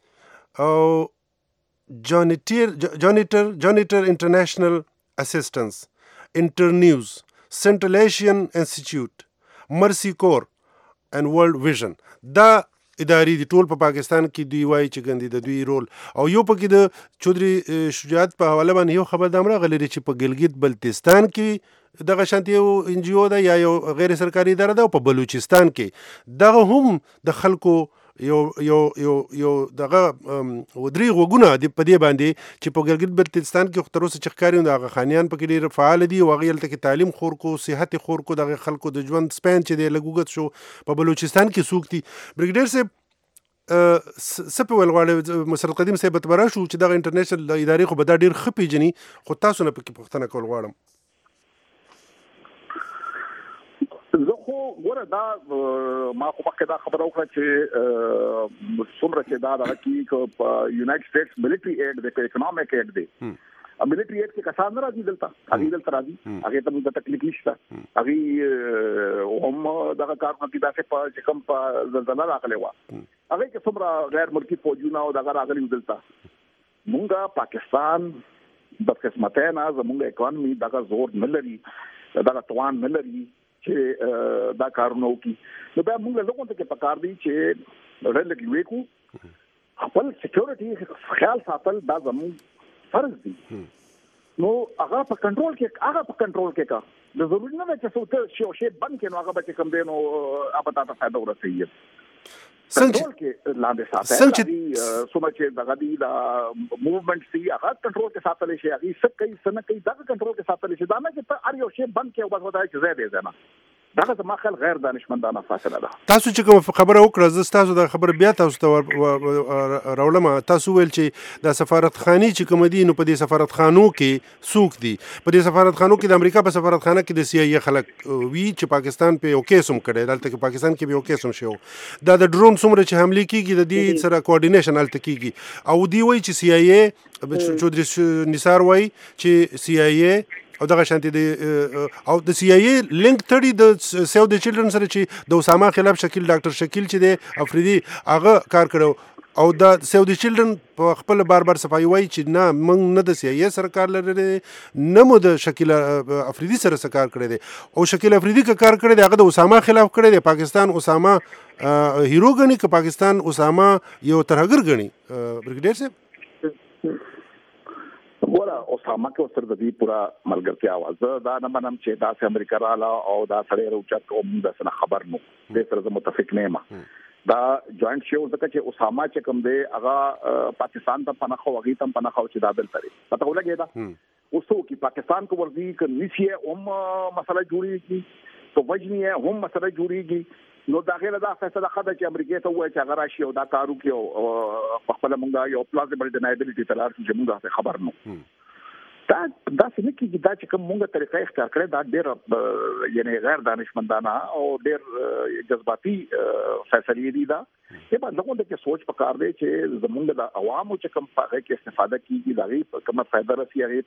جانیٹر جانیٹر جانیٹر انٹرنیشنل اسسٹنس، انٹرنیوز، سینٹرل ایشین انسٹیٹیوٹ، مرسی کور اینڈ ورلڈ ویژن. دا ادارې دي ټول په پاکستان کې دوی وایي چې ګندي د دوی رول. او یو پکې د چودري شجاعت په حواله باندې یو خبر دا راغلی دی چې په ګلګت بلتستان کې دغه شانتي یو ان جی او ده یا یو غیر سرکاري اداره ده، او په بلوچستان کې دغه هم د خلکو یو یو یو یو دغه ودري غوګونه په دې باندې چې په ګلګت بلتستان کې خو تر اوسه چې ښکاري نو هغه خانیان پکې ډېر فعال دي او هغې هلته کې تعلیم خور کو، صحت خور کو، دغه خلکو د ژوند سپین چې دی لږ اوږد شو. په بلوچستان کې څوک دي؟ برګډیر صاحب څه په ویل غواړئ؟ مسرت قدیم صاحب به راشو چې دغه انټرنیشنل ادارې خو به دا ډېر ښه پېژني، خو تاسو نه پکې پوښتنه کول غواړم. زه خو ګوره دا ما خو مخکې دا خبره وکړه چې څومره چې دا دغه کې په یونایټډ سټیټس ملټري ایډ دی، په اکنامک ایډ دی، ملټری ایډ کې کسان راځي دلته هغه دلته راځي هغه ته موږ تکلیف نشته هغه هم دا کارونه کې داسې په چې کوم په زلزلہ راغلی و هغه کې څومره غیر ملکی فوجونه او دغه راغلي دلته موږ پاکستان د قسمته نه زموږ اکانومي دغه زور نه لري دغه توان نه لري چې دا کارونه وکړي نو دا موږ له کوم څه په کار دی چې رلګي وکړو خپل سکیورټي خیال ساتل دا زموږ فرض دي نو هغه په کنټرول کې هغه په کنټرول کې کا د ضروري نه چې څه شی او شی بند کې نو هغه به کوم دی نو هغه ته فائدہ ورسېږي کنټرول کې لاندې ساتل دي سمه چې دغه دی دا موومېنټ سي هغه کنټرول کې ساتل شي هغه څه کوي څه نه کوي دا کنټرول کې ساتل شي دا نه چې ته هر یو شی بند کې او بس ودای چې زه دې نه دا زما خل غیر دانشمندانه فاصله ده تاسو چې کوم خبره وکړه زه تاسو د خبر بیا تاسو ته راولم تاسو ویل چې د سفارتخانه چې کوم دي نو په دې سفارتخانو کې سوق دي په دې سفارتخانو کې د امریکا په سفارتخانه کې د سی ای خلک وی چې پاکستان په یو کیس هم کړي دلته کې پاکستان کې به یو کیس هم شو دا د ډرون څومره چې حمله کیږي د دې سره کوارډینیشن الته کیږي او دی وای چې سی ای چودري نثار وای چې سی ای او دغه شانتي د او د سی ای لینک تړي د سیو د چلډرن سره چې د اسامه خلاف شکیل ډاکټر شکیل چې د افریدي هغه کار کړو او د سیو د چلډرن په خپل بار بار صفای وای چې نه موږ نه د سی ای سره کار لري نه مو د شکیل افریدي سره سره کار کړی دی او شکیل افریدي کا کار کړی دی هغه د اسامه خلاف کړی دی پاکستان اسامه هیرو غني که پاکستان اسامه یو ترهګر غني برګډیر صاحب ګوره اسامه کې سره د دې پورا ملګرتیا وازه دا نه منم چې دا سه امریکا رااله او دا سړی روچت او موږ سره خبر نو د سره متفق نه ما دا جوائنٹ شو ځکه چې اسامه چې کوم دی هغه پاکستان ته پناه خو غي تم پناه خو چې دا دل تري پته ولګی دا اوسو کې پاکستان کو ورزي ک نشي هم مسله جوړیږي تو وجنی هم مسله جوړیږي نو دا غیر دا فیصله خده چې امریکا ته وایي چې هغه راشي او دا کارو کې او په خپل موږ یو پلازیبل ډینایبিলিټی تلار چې موږ ته خبر نو دا دا څنګه کې دا چې کوم موږ طریقې اختیار کړې دا ډېر یعنی غیر دانشمندانه او ډېر جذباتي فیصله دي دا چې په دغه کې سوچ پکار دی چې زموږ د عوامو چې کوم پاره کې استفاده کیږي دا غي کومه فائدہ رسي هغه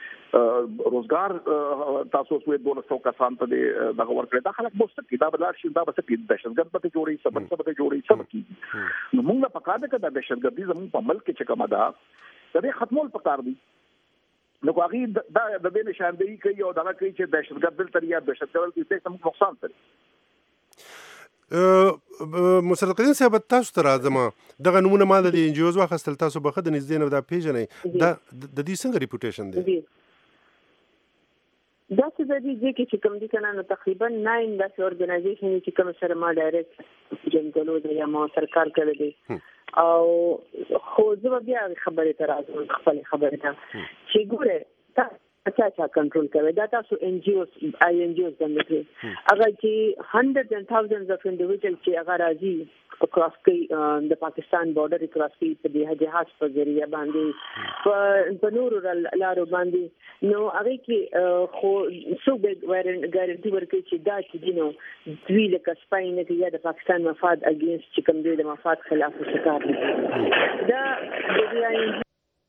ته روزګار تاسو سوې دوه سو کسان ته دغه ورکړه دا خلک مست کتاب لار شي دا بس کې دهشتګرد به جوړي سبب سبب جوړي سبب کیږي نو موږ په کار کې د دهشتګردي زموږ په ملک کې چې کومه ده دا به ختمول پکار دي نو هغه دا د دې نشاندهي کوي او دا کوي چې دهشتګرد دل تر یا دهشتګرد کې څه نقصان کوي مسلقین صاحب تاسو ته راځم دغه نمونه مال د انجیوز واخستل تاسو به خد نږدې نه دا پیژنې دا د دې څنګه ریپوټیشن دی دا څه د دې کې کوم دي کنه نو تقریبا نو داسې اورګنایزیشن چې کوم سره ما ډایرکټ جنګلو دی یا ما سرکار کړی دی او خو زه بیا خبرې ته راځم خپل خبرې ته چې ګوره تا اچھا اچھا کنټرول کوي دا تاسو ان جی اوز آی ان جی اوز باندې هغه چې hundreds and thousands of individuals چې هغه راځي اکراس کوي د پاکستان بارډر اکراس کوي په دې جهاز په ذریعہ باندې په نور لارو باندې نو هغه کې خو څو به ګارانټي ورکړي چې دا چې دینو دوی له سپاینه کې یا د پاکستان مفاد اگینست چې کوم دی د مفاد خلاف کار کوي دا د دې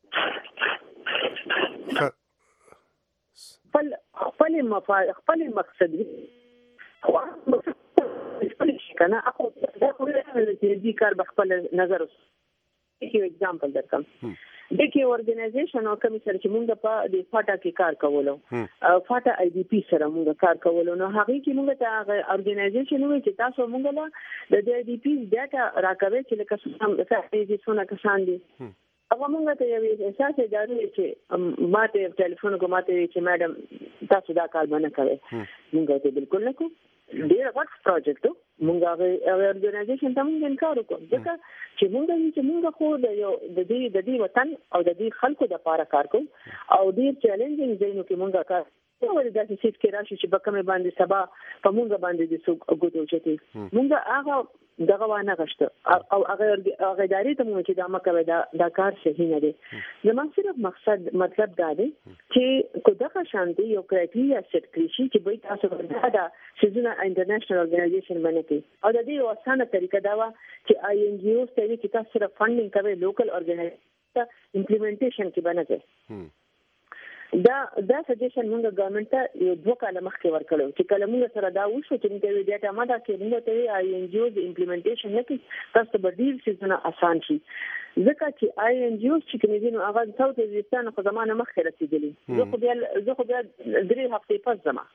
خپل خپل مفاد خپل مقصد خو خپل شي کنه اخو دا خو د دې کار بخپل نظر یو ایگزامپل درکم د کې اورګنایزیشن او کمیسر چې موږ په د فاټا کې کار کولو فاټا آی ډی پی سره موږ کار کولو نو هغه کې موږ ته اورګنایزیشن وی چې تاسو موږ له د آی ډی پی ډاټا راکوي چې لکه څنګه چې څونه کسان دي هغه موږ ته یو احساس دی چې ماته ټلیفون کوم ماته چې میډم تاسو دا کار باندې کوي موږ ته بالکل نه کوو ډیر غټ پروجیکټ موږ هغه اورګنایزیشن ته موږ انکار وکړو ځکه چې موږ چې موږ خو د یو د دې د دې وطن او د دې خلکو د لپاره کار کوو او ډیر چیلنجینګ ځایونو کې موږ کار ولې داسې سیټ کې راشي چې بکمه باندې سبا په موږ باندې د څوک غوډو چتي موږ هغه دغه وانه غشته او هغه هغه ادارې ته موږ چې دا مکه دا دا کار صحیح نه دی زموږ صرف مقصد مطلب دا دی چې کو دغه شانتي یو کرایټیریا سیټ کړی شي چې به تاسو دا سيزونه انټرنیشنل اورګنایزیشن باندې کې او د دې یو اسانه طریقه دا و چې آی ان جی او ستاسو چې تاسو صرف فندینګ کوي لوکل اورګنایزیشن امپلیمنټیشن کې باندې دا دا سجیشن موږ ګورنمنت ته یو دوه کاله مخکې ورکړو چې کله موږ سره دا وشو چې موږ یې ډیټا ماده کې موږ ته آی ان جی او د امپلیمنټیشن نه کې تاسو به ډیر څه نه آسان شي ځکه چې آی ان جی او چې کومې دي نو هغه ساوث ویسټرن خو زمانه مخکې رسیدلی زه خو بیا زه خو بیا درې هفتې پس زما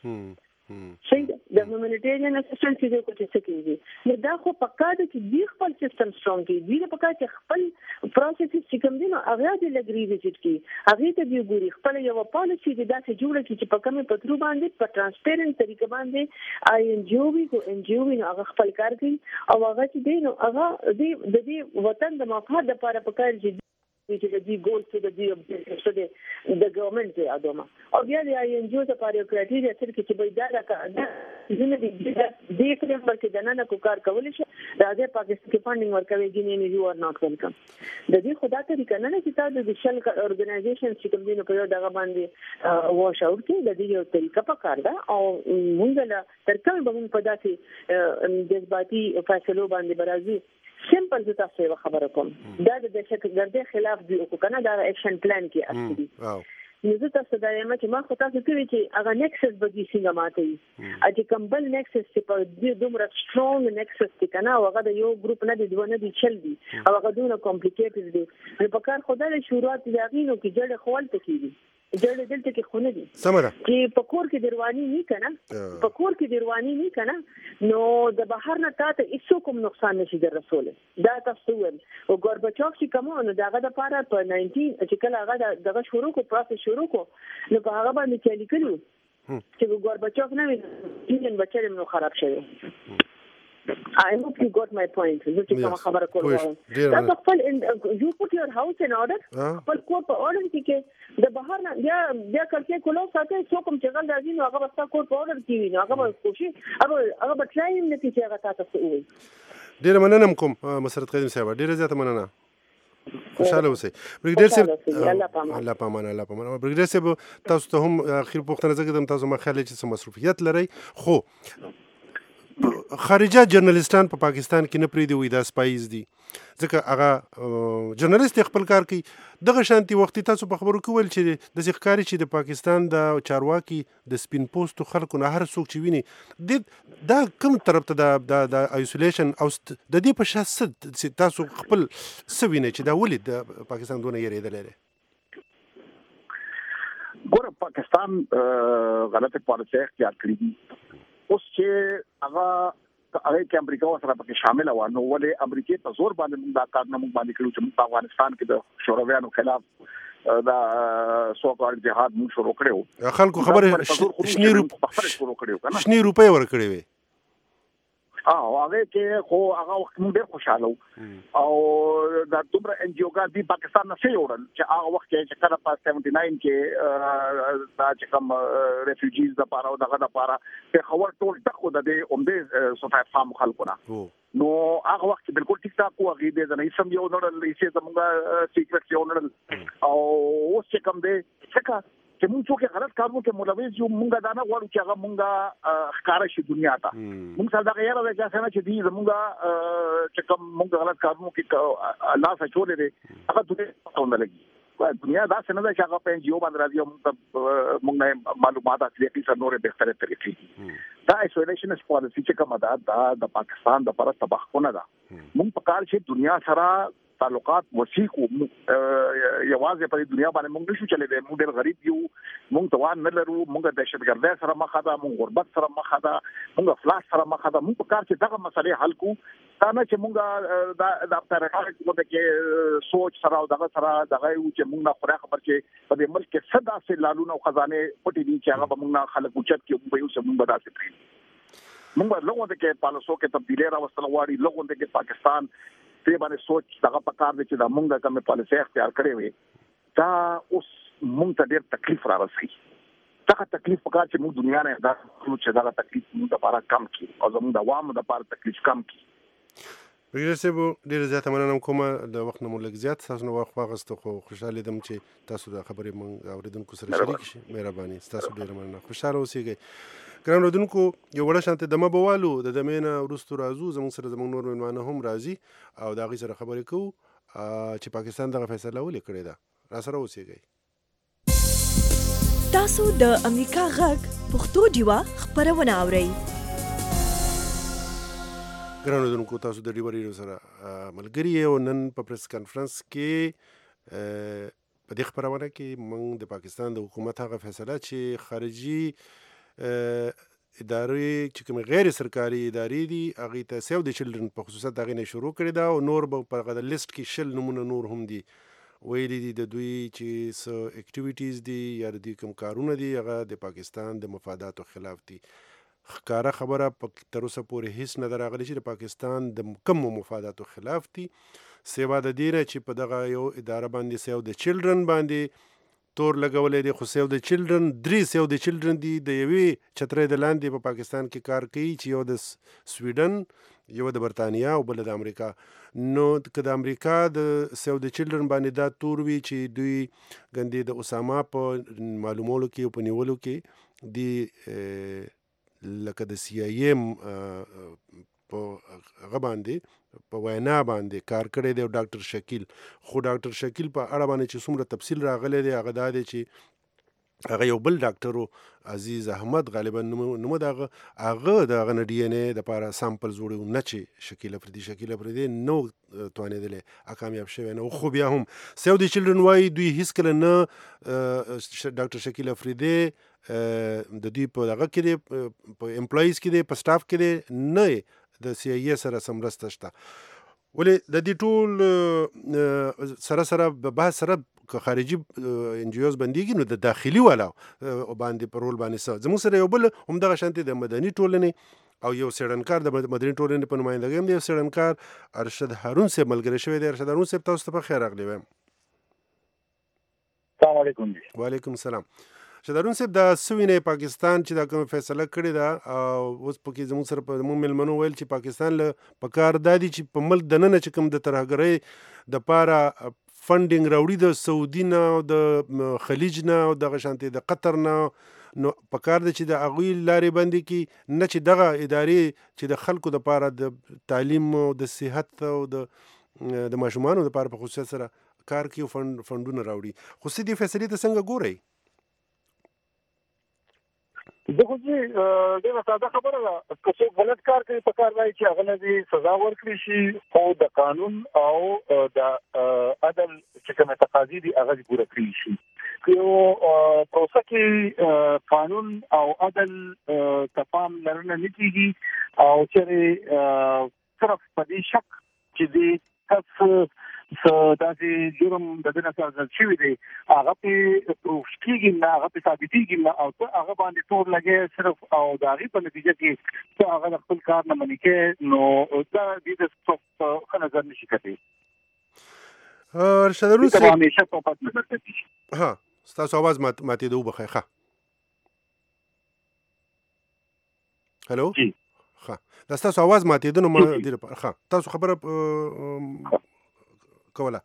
شي د هیومانیټیرین اسسټنس چې کوم څه کوي نو دا خو پکا د چې دی خپل سیستم سترونګ کی دی پکا چې خپل پروسس چې کوم دي نو هغه د لګري وزټ کی هغه ته دی ګوري خپل یو پالیسی د داسې جوړه کی چې په کومه پترو باندې په ترانسپیرنت طریقه باندې آی ان جی او وی کو ان جی او وی هغه خپل کار کوي او هغه چې دی نو هغه د دې وطن د مفاد لپاره پکا چې چې د دې ګول څه د دې objective څه د ګورنمنت دی ادمه او بیا د آی ان جی او لپاره یو کرایټیریا څه کې چې به دا راکړه ځینې د دې فریم ورکې د نن کو کار کول شي راځي پاکستان کې فاندینګ ورکوي ګینې یو ار ناٹ ویلکم د دې خدا طریقه نه چې تاسو د شل اورګنایزیشن چې کوم دي نو په یو دغه باندې واش اوټ کې د دې یو طریقه په کار ده او موږ له ترکمه به موږ په داسې جذباتي فیصلو باندې برازي سمپل ز تاسو یو خبره کوم دا د دهشتګردۍ خلاف دی او کنه دا اکشن پلان کې اصلي نو زه تاسو دا یم چې ما خو تاسو کوي چې هغه نیکسس به دي څنګه ماته ا چې کمبل نیکسس چې په دې دومره سترونګ نیکسس کې کنه هغه د یو ګروپ نه دی دوه نه دی چل دی او هغه دونه کمپلیکیټډ دی نو په کار خدای له شروعات دی غینو کې جوړه خپل تکیږي جوړه دلته کې خونه دي سمره چې په کور کې دروانی نه کنه په کور کې دروانی نه کنه نو د بهر نه تاسو هیڅ کوم نقصان نشي در رسول دا تاسو ول او ګورباچوف چې کومه نو داغه د پاره په نولس چې کله هغه دغه شروع کو پروسس شروع کو نو په هغه باندې چې لیکلو چې ګورباچوف نه وي چې بچره نو خراب شوی I hope you got my point. زه چې کوم خبره کوم دا خپل you put your house in order خپل کور په order کې د بهر نه بیا بیا کړکۍ کولو ساته څو کوم چې غل راځي نو هغه بس کور په order کې وي نو هغه به کوشش هغه هغه به ترایم نه چې هغه تاسو وي ډیر مننه کوم مسرت قدیم صاحب ډیر زیاته مننه خوشاله اوسئ برګډیر صاحب الله پامان الله پامان برګډیر صاحب تاسو ته هم اخر پوښتنه زګدم تاسو ما خیال چې مصروفیت لري خو خارجه جرنالستان په پا پاکستان کې نه پریدي وي دا سپایز دي ځکه هغه جرنالست خپل کار کوي دغه شانتي وخت تاسو په خبرو کول چې د ښکاری چې د پاکستان د چارواکي د سپین پوسټو خلکو نه هر څوک چې ویني دا کوم طرف ته د د آیسولیشن او د دې په شاسته تاسو خپل سوینه چې دا ولې د پاکستان دونه یریدل لري ګوره پاکستان غلطه پالیسي اختیار کړې دي اوس چې هغه هغه کې امریکا سره پکې شامل و نو ولې امریکای په زور باندې دا کارونه موږ باندې کړو چې په افغانستان کې د شورویانو خلاف دا سوکال جهاد موږ شروع کړو خلکو خبره شنی روپۍ شروع کړو کنه شنی روپۍ ورکړې وي او هغه کې خو هغه وخت موږ ډېر خوشاله او دا دومره ان جی او ګان دی پاکستان نه شي وړل چې هغه وخت چې کله په سیونټي ناین کې دا چې کوم ریفیوجیز د پاره او دغه د پاره په خبر ټول ټکو د دې اومده سوسایټ فام خلکونه نو هغه وخت بالکل ټیک ټاک او هغه دې نه سم یو نړل چې زموږه سیکرټ یو نړل او اوس چې کوم دې څنګه چې موږ څوک غلط کارونه کې ملوث یو موږ دا نه غواړو چې هغه موږ ښکارا شي دنیا ته موږ سره دا غیر راځي چې دې زموږ چې کوم موږ غلط کارونه کې الله سچولې دي هغه دې څنګه لګي دنیا دا څنګه چې هغه په جیو باندې راځي موږ موږ معلومات اخلي چې نورې بهتره طریقې دا ایسولیشن پالیسی چې کومه ده د پاکستان د پر تباہونه ده موږ په کار چې دنیا سره تعلقات وسیع کو یوازې په دنیا باندې موږ نشو چلے دی موږ ډېر غریب یو موږ توان نه لرو موږ دهشتګردۍ سره مخ ده موږ غربت سره مخ ده موږ افلاس سره مخ ده موږ په کار چې دغه مسلې حل کو دا نه چې موږ د د پرکارت کومه کې سوچ سره او دغه سره دغه یو چې موږ نه خوري خبر چې په دې ملک کې صدا سه لالونه او خزانه پټې دي چې هغه به موږ خلک اوچت کې په یو څه موږ بداسه کړی موږ لغون د کې پالیسو کې تبدیلی راوستل غواړي لغون د کې پاکستان په باندې سوچ دغه پکار دي چې د موږ د کومه پالیسي اختیار کړې وي دا اوس موږ ته ډېر تکلیف را رسي دا تکلیف پکار چې موږ دنیا نه دا چې دا تکلیف موږ لپاره کم کړي او زموږ د عوامو لپاره تکلیف کم کړي بګر سبو ډېر زیات مننه کوم د وخت نه مولک زیات تاسو نو وخت واغسته خو خوشاله دم چې تاسو د خبرې مونږ اوریدونکو سره شریک شي مهرباني تاسو ډېر مننه خوشاله اوسئ ګران اورېدونکو یو وړه شانته دمه بوالو د دمې نه وروسته راځو زموږ سره زموږ نور مېلمانه هم راځي او د هغوی سره خبرې کوو چې پاکستان دغه فیصله ولې کړې ده را سره اوسېږئ تاسو د امریکا غږ پښتو ډیوه خبرونه اورئ. ګرانو اوریدونکو، تاسو د ډیوه ریډیو سره ملګري یو. نن په پریس کانفرنس کې په دې خبرونه کې موږ د پاکستان د حکومت هغه فیصله چې خارجي ادارې چې کوم غیر سرکاري ادارې دي هغې ته سیو د چلډرن په خصوصیت هغې نه شروع کړې ده، او نور به په هغه لیست کې شل نومونه نور هم دي. ویلي دي د دوی چې څه اکټیویټیز دي یا د دوی کوم کارونه دي هغه د پاکستان د مفاداتو خلاف دي. ښکاره خبره تر اوسه پورې هیڅ نه ده راغلې چې د پاکستان د کومو مفاداتو خلاف دي، سوا د دې نه چې په دغه یو اداره باندې سیو د چلډرن باندې تور لګولی دی. خو سیو د چلډرن درې سیو د چلډرن دي د یوې چترۍ د لاندې په پاکستان کې کار کوي، چې یو د سویډن، یو د برطانیا او بل د امریکا. نو که د امریکا د سیو د چلډرن باندې دا تور وي چې دوی ګندې د اسامه په معلومولو کې او په نیولو کې دی لکه د سی آی ایم په هغه باندې په وینا باندې کار کړی دی، او ډاکټر شکیل. خو ډاکټر شکیل په اړه باندې چې څومره تفصیل راغلی دی هغه دا دی چې هغه یو بل ډاکټر عزیز احمد غالبا نومه د هغه هغه د هغه نه ډي ان اے دپاره سامپل جوړی، نه چې شکیل افریدي شکیل افریدي نو توانېدلی کامیاب شوی نه. خو بیا هم سیو د چلډرن وایي دوی هیڅکله نه ډاکټر شکیل افریدي د دوی په دغه کې دی، په امپلایز کې دی، په سټاف کې دی، نه د سی آی اے سره څه مرسته شته. ولې د دې ټول سره سره بحث سره که خارجي ان جی اوز بندېږي نو د داخلي والا باندې په رول باندې څه زموږ سره یو بل همدغه شانتې د مدني ټولنې او یو څېړنکار د مدني ټولنې په نمایندګۍ هم د یو څېړنکار ارشد هارون صاحب ملګری شوی دی. ارشد هارون صاحب تاسو ته په خیر راغلی وایم. السلام علیکم. وعلیکم السلام. ارشد هارون صاحب دا څه وینئ پاکستان چې دا کومه فیصله کړې ده، او اوس پکې زموږ سره په زموږ میلمنو ویل چې پاکستان له پکار دا دي چې په ملک دننه چې کوم د ترهګرۍ دپاره فنډینګ راوړي د سعودي نه او د خلیج نه او دغه شانتې د قطر نه، نو پکار ده چې د هغوی لارې بندې کړي، نه چې دغه ادارې چې د خلکو دپاره د تعلیم او د صحت او د د ماشومانو دپاره په خصوصیت سره کار کوي او فنډ فنډونه راوړي. خو څه دې فیصلې ته څنګه ګورئ؟ دغه چې ډېره ساده خبره ده، که څوک غلط کار کوي په کار دی چې هغه نه دې سزا ورکړي شي، خو د قانون او د عدل چې کومه تقاضي دي هغه پوره کړي شي. یو پروسه کې قانون او عدل ته پام لرنه نه کېږي، او چې صرف په دې شک چې دې کس داسې جرم د دې نه سرزد شوي دی هغه پې پروف کېږي نه، هغه پې ثابتېږي نه، او ته هغه باندې تور لګې صرف او د هغې په نتیجه کې ته هغه د خپل کار نه منې کې، نو دا دې د څوک په ښه نظر نه شي کتلی. ارشد هارون صاحب همیشه په پس نظر کتلی. ها ستاسو آواز ماتېده وبخئ. ښه هلو جی ښه دا ستاسو آواز ماتېده نو ما دې لپاره ښه تاسو خبره کوله.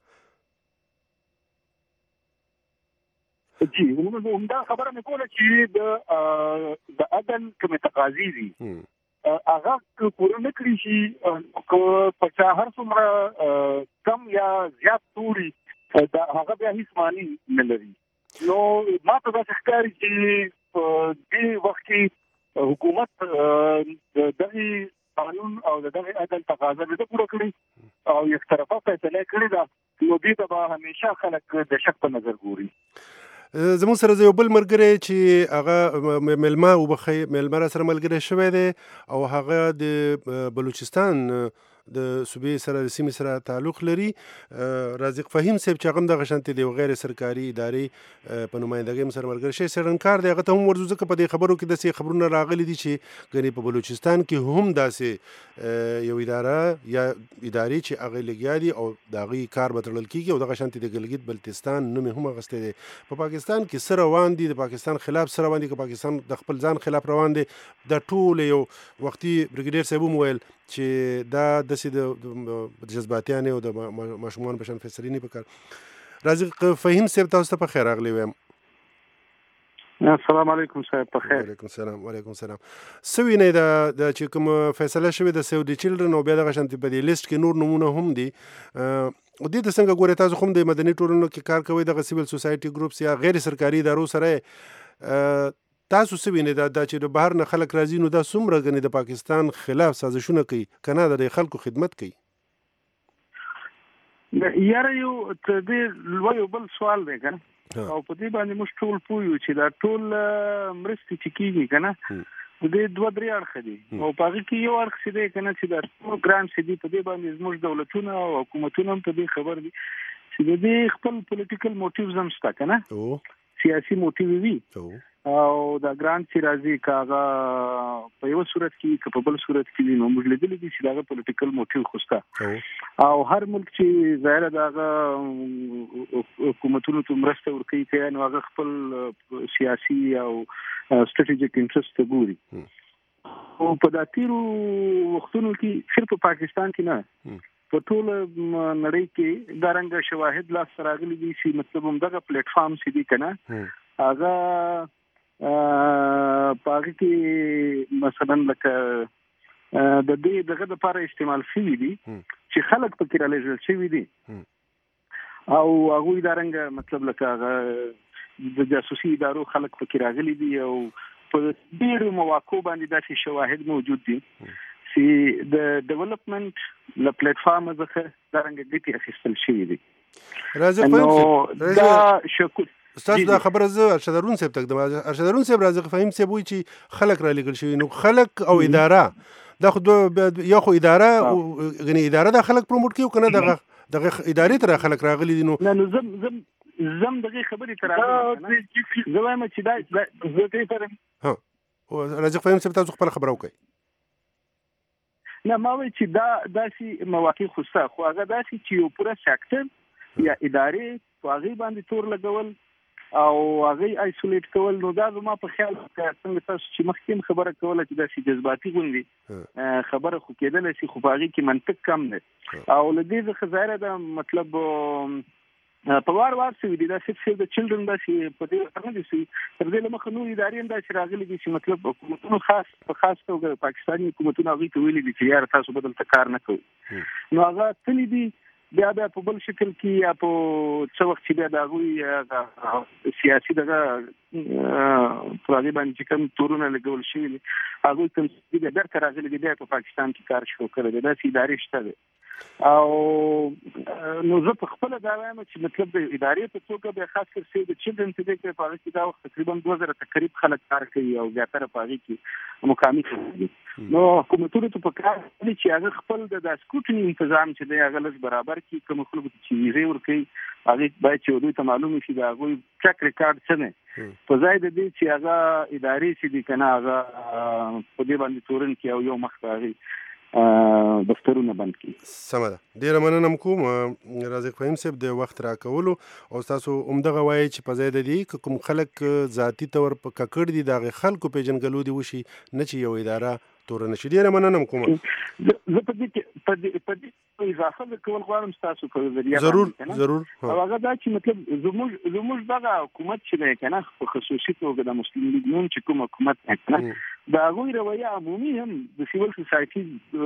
جی همدا خبره مې کوله چې د عدل کومې تقاضي دي هغه که پوره نه کړي شي، که په چا هر څومره کم یا زیات توري د هغه بیا هیڅ معنی نه لري. نو ما ته داسې ښکاري چې په دې وخت کې حکومت د دغې قانون او د دغه عدل تقاضا به پوره کړي او یک طرفه فیصله کړې ده، نو دې ته به همیشه خلک د شک په نظر ګوري. زموږ سره یو بل ملګری چې هغه میلمه وبخئ میلمه را سره ملګری شوی دی، او هغه د بلوچستان د صوبې سره د سیمې سره تعلق لري. رازق فهیم صاحب چې هغه هم دغه شانتې د یو غیر سرکاري ادارې په نمایندګۍ هم سره ملګری شوی څېړنکار دی، هغه ته هم ورځو ځکه په دې خبرو کې داسې خبرونه راغلي دي چې ګنې په بلوچستان کې هم داسې یو اداره یا ادارې چې هغې لګیا دي او د هغې کار به تړل کېږي، او دغه شانتې د ګلګت بلتستان نوم یې هم اخیستی دی. په پاکستان کې څه روان دي، د پاکستان خلاف څه روان دي، که پاکستان د خپل ځان خلاف روان دی، دا ټول یو وختي بریګیډیر صاحب هم ویل چې دا داسې د جذباتیانې او د ماشومانو په شان فیصلې نه پکار. رازق فهیم صاحب تاسو ته په خیر راغلی وایم. السلام علیکم صاحب په خیر. وعلیکم السلام. وعلیکم السلام. څه وینئ د چې کوم فیصله شوې د سیو د چلډرن او بیا دغه شانتې په دې لیست کې نور نومونه هم دي، دې ته څنګه ګورئ؟ تاسو خو هم د مدني ټولنو کې کار کوئ، دغه سیول سوسایټي ګروپس یا غیر سرکاري ادارو سره تاسو څه وینئ دا چې د بهر نه خلک راځي نو دا څومره ګنې د پاکستان خلاف سازشونه کوي که نه د خلکو خدمت کوي؟ یاره یو ته دې لوی بل سوال دی که نه، او په دې باندې موږ ټول پوه یو چې دا ټول مرستې چې کېږي که نه د دې دوه درې اړخه دي، او په هغې کې یو اړخ چې دی که نه چې دا ټول ګران چې دي په دې باندې زموږ دولتونه او حکومتونه هم په دې خبر دي چې د دې خپل پولیټیکل موټیوز هم شته که نه، سیاسي موټیو وي، او دا ګرانټ چې راځي که هغه په یو صورت کې که په بل صورت کې وي نو موږ لیدلي دي چې د هغه پولیټیکل موټیو خو شته، او هر ملک چې ظاهره د هغه حکومتونو ته مرسته ورکوي که نو هغه خپل سیاسي او سټریټیجیک انټرست ته ګوري. او په دا تیرو وختونو کې صرف په پاکستان کې نه په ټول نړۍ کې دا رنګه شواهد لاسته راغلي دي چې مطلب همدغه پلیټ فارم چې دي که نه هغه په هغې کې مثلا لکه د دې دغه دپاره استعمال شوي دي چې خلک پکې رالېږل شوي دي، او هغوی دا رنګه مطلب لکه هغه د جاسوسي ادارو خلک پکې راغلي دي، او په ډېرو مواقعو باندې داسې شواهد موجود دي چې د ډیولپمنټ له پلیټ فارم څخه دا رنګه ګټې اخیستل شوي دي. رازق فهیم ستاسو دا خبره زه ارشدارون صاحب ته ږدم. ارشدارون صاحب رازق فهیم صاحب وایي چې خلک رالیږل شوي، نو خلک او اداره دا خو یا خو اداره غني اداره دا خلک پروموټ کوي کنه دغه دغه ادارې ته خلک راغلي دي. نو نه نو زم زم زم دغه خبرې تر راغلي زه وایم چې دا زه ته فرم ها رازق فهیم صاحب تاسو خپل خبره وکړئ. نه ما وایي چې دا داسې مواقع خو شته، خو هغه داسې چې یو پوره سیکټر یا ادارې په هغې باندې تور لګول او هغې آیسولیټ کول، نو دا زما په خیال څنګه تاسو چې مخکې هم خبره کوله چې داسې جذباتي غوندې خبره خو کېدلی شي، خو په هغې کې منطق کم دی، او له دې څخه ظاهره ده مطلب په وار وار شوي دي دا صرف سیف د چلډرن داسې په دې نه دي شوي، تر دې له مخه نور ادارې هم داسې راغلي دي چې مطلب حکومتونو خاص په خاص توګه پاکستاني حکومتونه هغوی ته ویلي دي چې یاره تاسو به دلته کار نه کوئ، نو هغه تللي دي بیا بیا په بل شکل کې یا په څه وخت چې بیا د هغوی سیاسي دغه په هغې باندې چې کوم تورونه لګول شوي دي هغوی کوم بیا بیرته راغلي دي بیا په پاکستان کې کار شروع کړی دی، داسې ادارې شته دی. او نو زه په خپله دا وایم چې مطلب د ادارې په توګه بیا خاص کر سیو د چلډرن چې دی په هغې کې دا وخت تقریبا دوه زره تقریب خلک کار کوي او زیاتره په هغې کې مقامي خلک دي. نو حکومتونو ته په کار دی چې هغه خپل د سکوټني انتظام چې دی هغه لږ برابر کړي، کومو خلکو ته چې ویزې ورکوي هغې باید چې دوی ته معلوم شي د هغوی چک ریکارډ څه دی، په ځای د دې چې هغه ادارې چې دي که نه هغه په دې باندې تورن کړي او یو مخ ته هغې دفترونه بند کړي. سمه ده، ډېره مننه کوم رازق فهیم صاحب د وخت راکولو، او تاسو همدغه وایي چې په ځای د دې که کوم خلک ذاتي طور په ککړ دي د هغې خلکو پېژنګلو دې وشي نه چې یو اداره توره نه شي. ډېره مننه کوم. زه په دې په دې اضافه کول غواړم ستاسو په ذریعه ضرور ضرور او هغه دا چې مطلب زموږ زموږ دغه حکومت چې دی که نه په خصوصي توګه د مسلم لیګ نون چې کوم حکومت دی که نه د هغوی رویه عمومي هم د سیول سوسایټي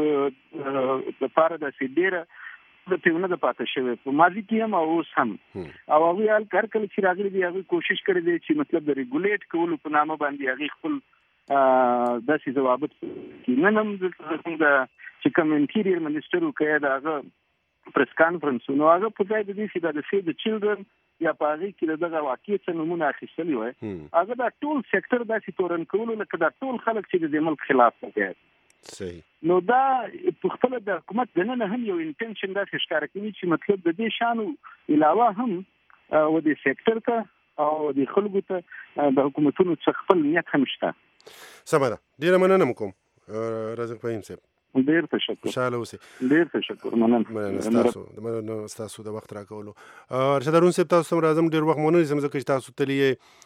دپاره داسې ډېره د پیونه د پاته شوی په ماضي کې هم او اوس هم، او هغوی هر کله چې راغلي دي هغوی کوشش کړی دی چې مطلب د ریګولیټ کولو په نامه باندې هغې خپل داسې ضوابط کړي. نن هم چې کوم انټیریر منسټر و که د هغه پریس کانفرنس نو هغه په ځای د دې چې دا د سیو د چلډرن یا په هغې کې د دغه واقع څه نومونه اخیستلي وای هغه دا ټول سیکټر داسې تورن کولو لکه دا ټول خلک چې د دې ملک خلاف دی. صحیح. نو دا په خپله د حکومت دننه هم یو انټنشن داسې ښکاره کوي چې مطلب د دې شانو علاوه هم و دې سیکټر ته او د خلکو ته د حکومتونو څخه خپل نیت هم شته. سمه ده، ډېره مننه کوم رازق فهیم صاحب. ډېر تشکر. خوشحاله اوسئ. ډېر تشکر. مننه. مننه ستاسو مننه ستاسو د وخت راکولو. ارشدارون صاحب تاسو هم راځم ډېر وخت مو نه نیسم ځکه چې تاسو تللی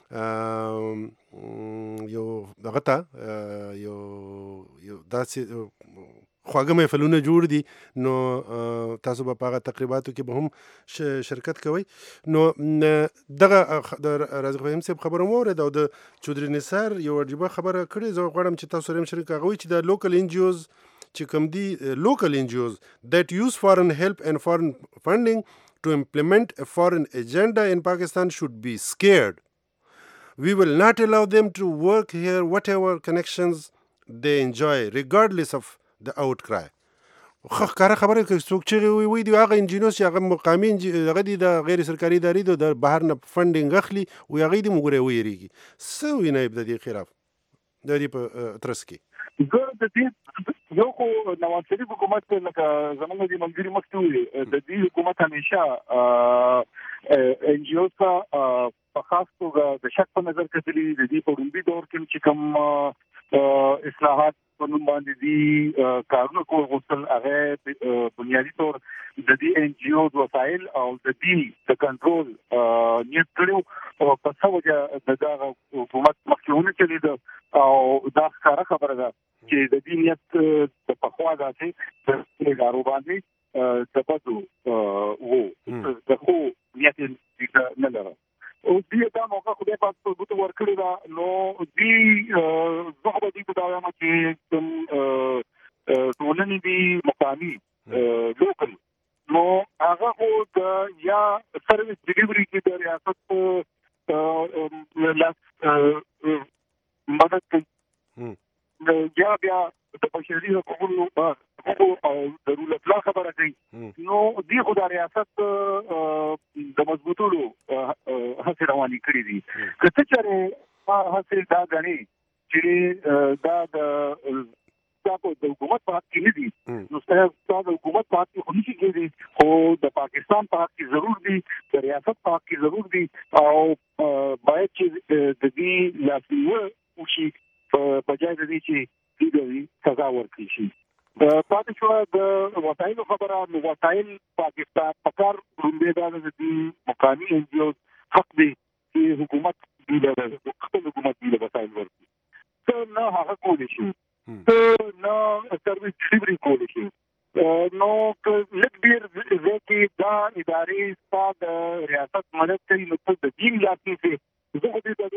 یو دغه ته یو یو داسې خواږه محفلونه جوړ دي نو تاسو به په هغه تقریباتو کې به هم شرکت کوئ. نو دغه د رازق فهیم صاحب خبره مو اورېده او د چودري نثار یو عجیبه خبره کړې. زه غواړم چې تاسو سره هم شریک هغه وایي چې د لوکل انجیوز چې کوم دي local N G Os that use foreign help and foreign funding to implement a foreign agenda in Pakistan should be scared. we will not allow them to work here whatever connections they enjoy regardless of the outcry. خو کار خبره کوي څوک چې وي وي دی هغه انجینوس چې هغه مقامي هغه دي د غیر سرکاري ادارې دي د بهر نه فنډینګ اخلي او هغه دي موږ ویریږي څه وی نایب د دې خلاف د دې په ترڅ کې زه د دې یو خو نواز شریف حکومت لکه زمونږ د ملګري مخکې وي د دې حکومت همیشه ان جی اوز کا په خاص توګه د شک په نظر کتلي د دې په لومړي دور کې چې کوم اصلاحات په نوم باندې دي کارونه کول غوښتل هغه بنیادي طور د دې ان جی اوز وسایل او د دې د کنټرول نیت کړو او په څه وجه د دغه حکومت مخکېونه چې د او دا ښکاره خبره ده چې د دې نیت د پخوا داسې د ادارو باندې د بدو وو د خو نیت نه لري او دې دا موقع خو دې په ثبوت ورکړی دا نو دې زه به دې په دا وایم چې کوم ټولنې دي مقامي لوکل نو هغه خو د یا سرویس ډیلیوري کې د ریاست لاس مدد کوي یا بیا د بشري حقوقو او د دولت لا خبره کوي نو دې خو د ریاست د مضبوطولو هڅې روانې کړې دي که څه چېرې هڅې دا ګڼي چې دا د دا په د حکومت په حق کې نه دي نو ستاسو د حکومت په حق کې خو نشي کېدی خو د پاکستان په حق کې ضرور دي د ریاست په حق کې ضرور دي او باید چې د دې لاسنیوي وشي په بجای د دې چې دې سزا ورکړي شي پاتې شو د وسایلو خبره نو وسایل پاکستان پکار رومبه دا د دې مقامي ان جی اوز حق دی چې حکومت دې له خپل حکومت دې له وسایل ورکړي څه نه هغه کولی شي څه نه سرویس ډیلیوري کولی شي نو لږ ډېر ځکه دا ادارې ستاسو د ریاست مدد کوي نو څه د دین لاسي سي زه دې د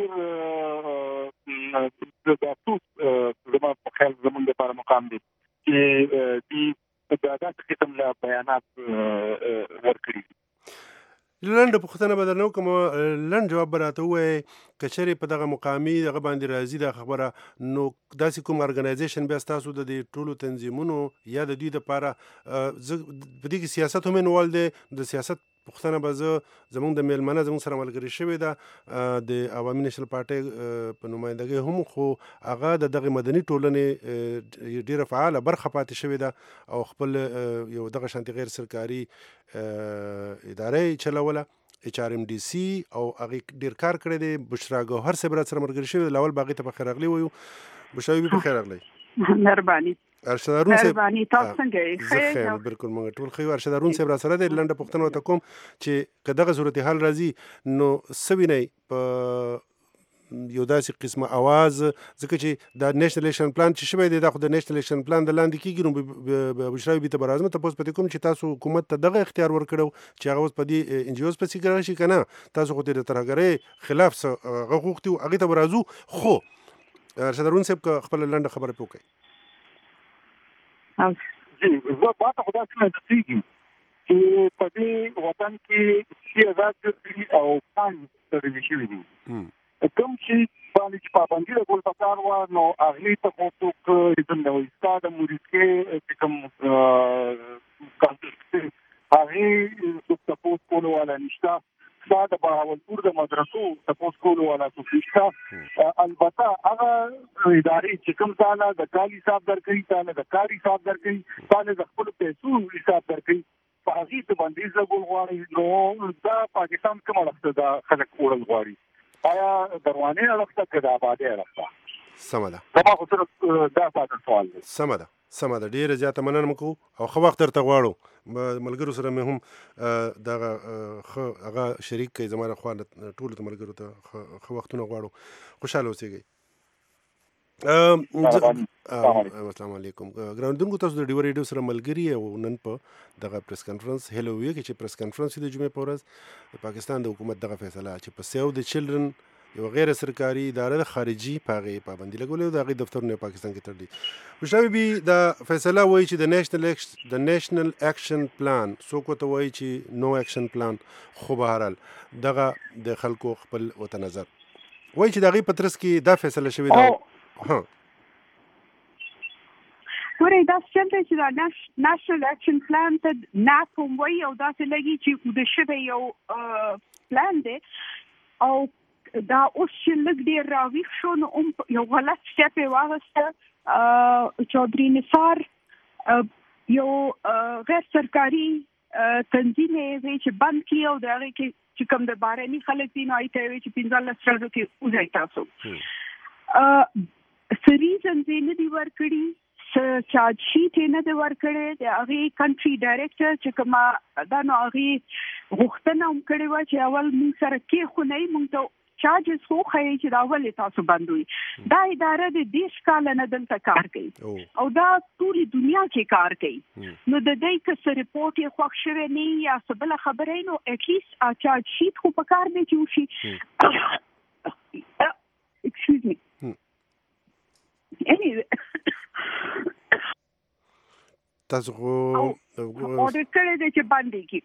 ډېر د تاسو زموږ په خیال زموږ لپاره مقام دی چې دې د داسې قسم له بیانات ورکړي لنډه پوښتنه به درنه وکړم لنډ جواب به راته ووایې که چېرې په دغه مقامي دغه باندې راځي دا خبره نو داسې کوم ارګنایزیشن بیا ستاسو د دې ټولو تنظیمونو یا د دوی دپاره زه په دې کې سیاست هم انوال دی د سیاست پوښتنه به زه زموږ د میلمنه زموږ سره ملګري شوې ده د عوامي نیشنل پارټۍ په نمایندګۍ هم خو هغه د دغه مدني ټولنې ډېره فعاله برخه پاتې شوې ده او خپل یو دغه شانتي غیر سرکاري اداره یې چلوله ایچ آر ایم ډي سي او هغې ډېر کار کړی دی بشرا ګوهر صاحب را سره ملګري شوي لاول به هغې ته پخیر راغلی وایو بشرا بیبي پخیر راغلی مهرباني ارشد هارون صاحب مهرباني تاسو څنګه یې خیر بالکل موږ ټول ښه یو ارشد هارون صاحب را سره دی لنډه پوښتنه ورته کوم چې که دغه صورتحال راځي نو څه وینئ په یو داسې قسمه اواز ځکه چې دا نیشنل اکشن پلان چې شوی دی دا خو د نیشنل اکشن پلان د لاندې کېږي نو بشرا بیبي ته به راځم تپوس پتې کوم چې تاسو حکومت ته دغه اختیار ورکړو چې هغه اوس په دې ان جی اوز پسې کړی شي که نه تاسو خو د ترهګرۍ خلاف څه هغه غوښتي وو هغې ته به راځو خو ارشد هارون صاحب که خپله لنډه خبره پرې وکړئ جی زه باته خدا څنګه نتیږي چې په دې وطن کې چې آزاد دي او پان ترې شي دي کوم چې باندې چې پابندي د ګول پکار و نو هغه ته خو څوک د نوې استاد مریض کې کوم کانټیکټ هغه څوک تاسو کولو ولا نشته دا د بهاولپور د مدرسو تاسو کولو ولا څه البته هغه ادارې چې کوم ځاله د کالي حساب درکړي ځاله د کاري حساب درکړي ځاله د خپل پیسو حساب درکړي په هغه ته باندې ځګول غواړي نو دا پاکستان کوم وخت دا خلک وړل غواړي آیا دروانه اړخته کدا باندې اړخته سمه ده دا خو سره دا ساده سوال دی سمه ده سمه ده ډېره زیاته مننه مو کوو او ښه وخت درته غواړو ملګرو سره مې هم دغه ښه هغه شریک کوي زما له خوا ټولو ته ملګرو ته ښه وختونه غواړو خوشحاله اوسېږئ السلام علیکم ګراوندونکو تاسو د ډیور ریډیو سره ملګري او نن په دغه پریس کانفرنس هلو وی کې چې پریس کانفرنس د جمعې په ورځ د پاکستان د حکومت دغه فیصله چې په سیو د چلډرن یو غیر سرکاري اداره د خارجي پاغې پابندي لګولې او د هغې دفترونه پاکستان کې تړلي بشرا بیبي دا فیصله وایي چې د نیشنل د نیشنل اکشن پلان څوک ورته وایي چې نو اکشن پلان خو بهرحال دغه د خلکو خپل ورته نظر وایي چې د هغې په ترڅ کې دا فیصله شوې ده. ها ګورئ دا څه دی چې دا نېشنل اکشن پلان ته ناپ هم وایي او داسې لګي چې اوده شوی یو پلان دی او دا اوس چې لږ ډېر راویښ شو نو هم یو غلط سټپ یې واخیسته. چودھری نثار یو غیر سرکاري تنظیم یې چې بند کړي او د هغې کې چې کوم د بهرني خلک دي نو هغې ته یې وایي چې پنځلس ورځو کې وځئ تاسو. څه ریزنز یې نه دي ورکړي، څه چارج شیټ یې نه دی ورکړی. د هغې کنټري ډایرکټر چې کومه دا نو هغې غوښتنه هم کړې وه چې اول موږ سره کېښونئ، موږ ته چارجز خو ښایي چې دا ولې تاسو بندوي. دا اداره د دېرش کاله نه دلته کار کوي او دا ټولې دنیا کې کار کوي. نو د دې که څه رپورټ یې خوښ شوی نه یا څه بله خبره یې نو اټلیسټ چارج شیټ خو په کار دی چې وشي. ایکسکیوز می تاسو خو اورډر کړی دی چې باندې کې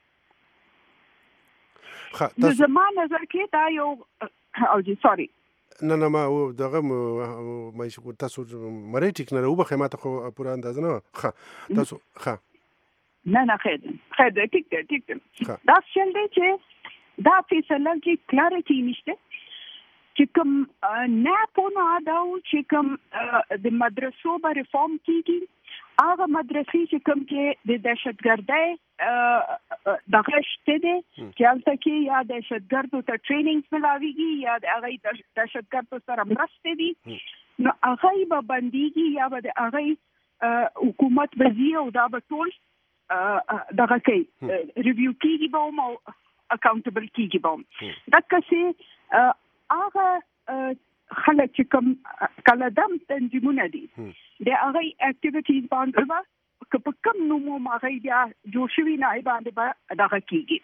زما نظر کې دا یو او جی سوري نه نه ما دغه ما شو تاسو مری ټیک نه وبخې ما ته خو پوره اندازه نه ښه تاسو ښه نه نه خیر خیر ټیک دی ټیک دی دا شل دی چې دا فیصله کې کلاریټي نشته چې کوم نه پونه دا چې کوم د مدرسو به ریفارم کیږي. هغه مدرسې چې کوم کې د دهشتګردۍ دغه شته دی چې هلته کې یا دهشتګردو ته ټرینینګ ملاویږي یا د هغې دهشتګردو سره مرستې دي نو هغه به بندېږي یا به د هغې حکومت به ځي او دا به ټول دغه کوي ریویو کېږي به هم او اکاونټبل کېږي به هم. دقسې هغه خلک چې کوم کلدم تنظیمونه دي د هغې اکټیویټیز باندې به که په کوم نوم هم هغې بیا جوړ شوي نه هغې باندې به دغه کېږي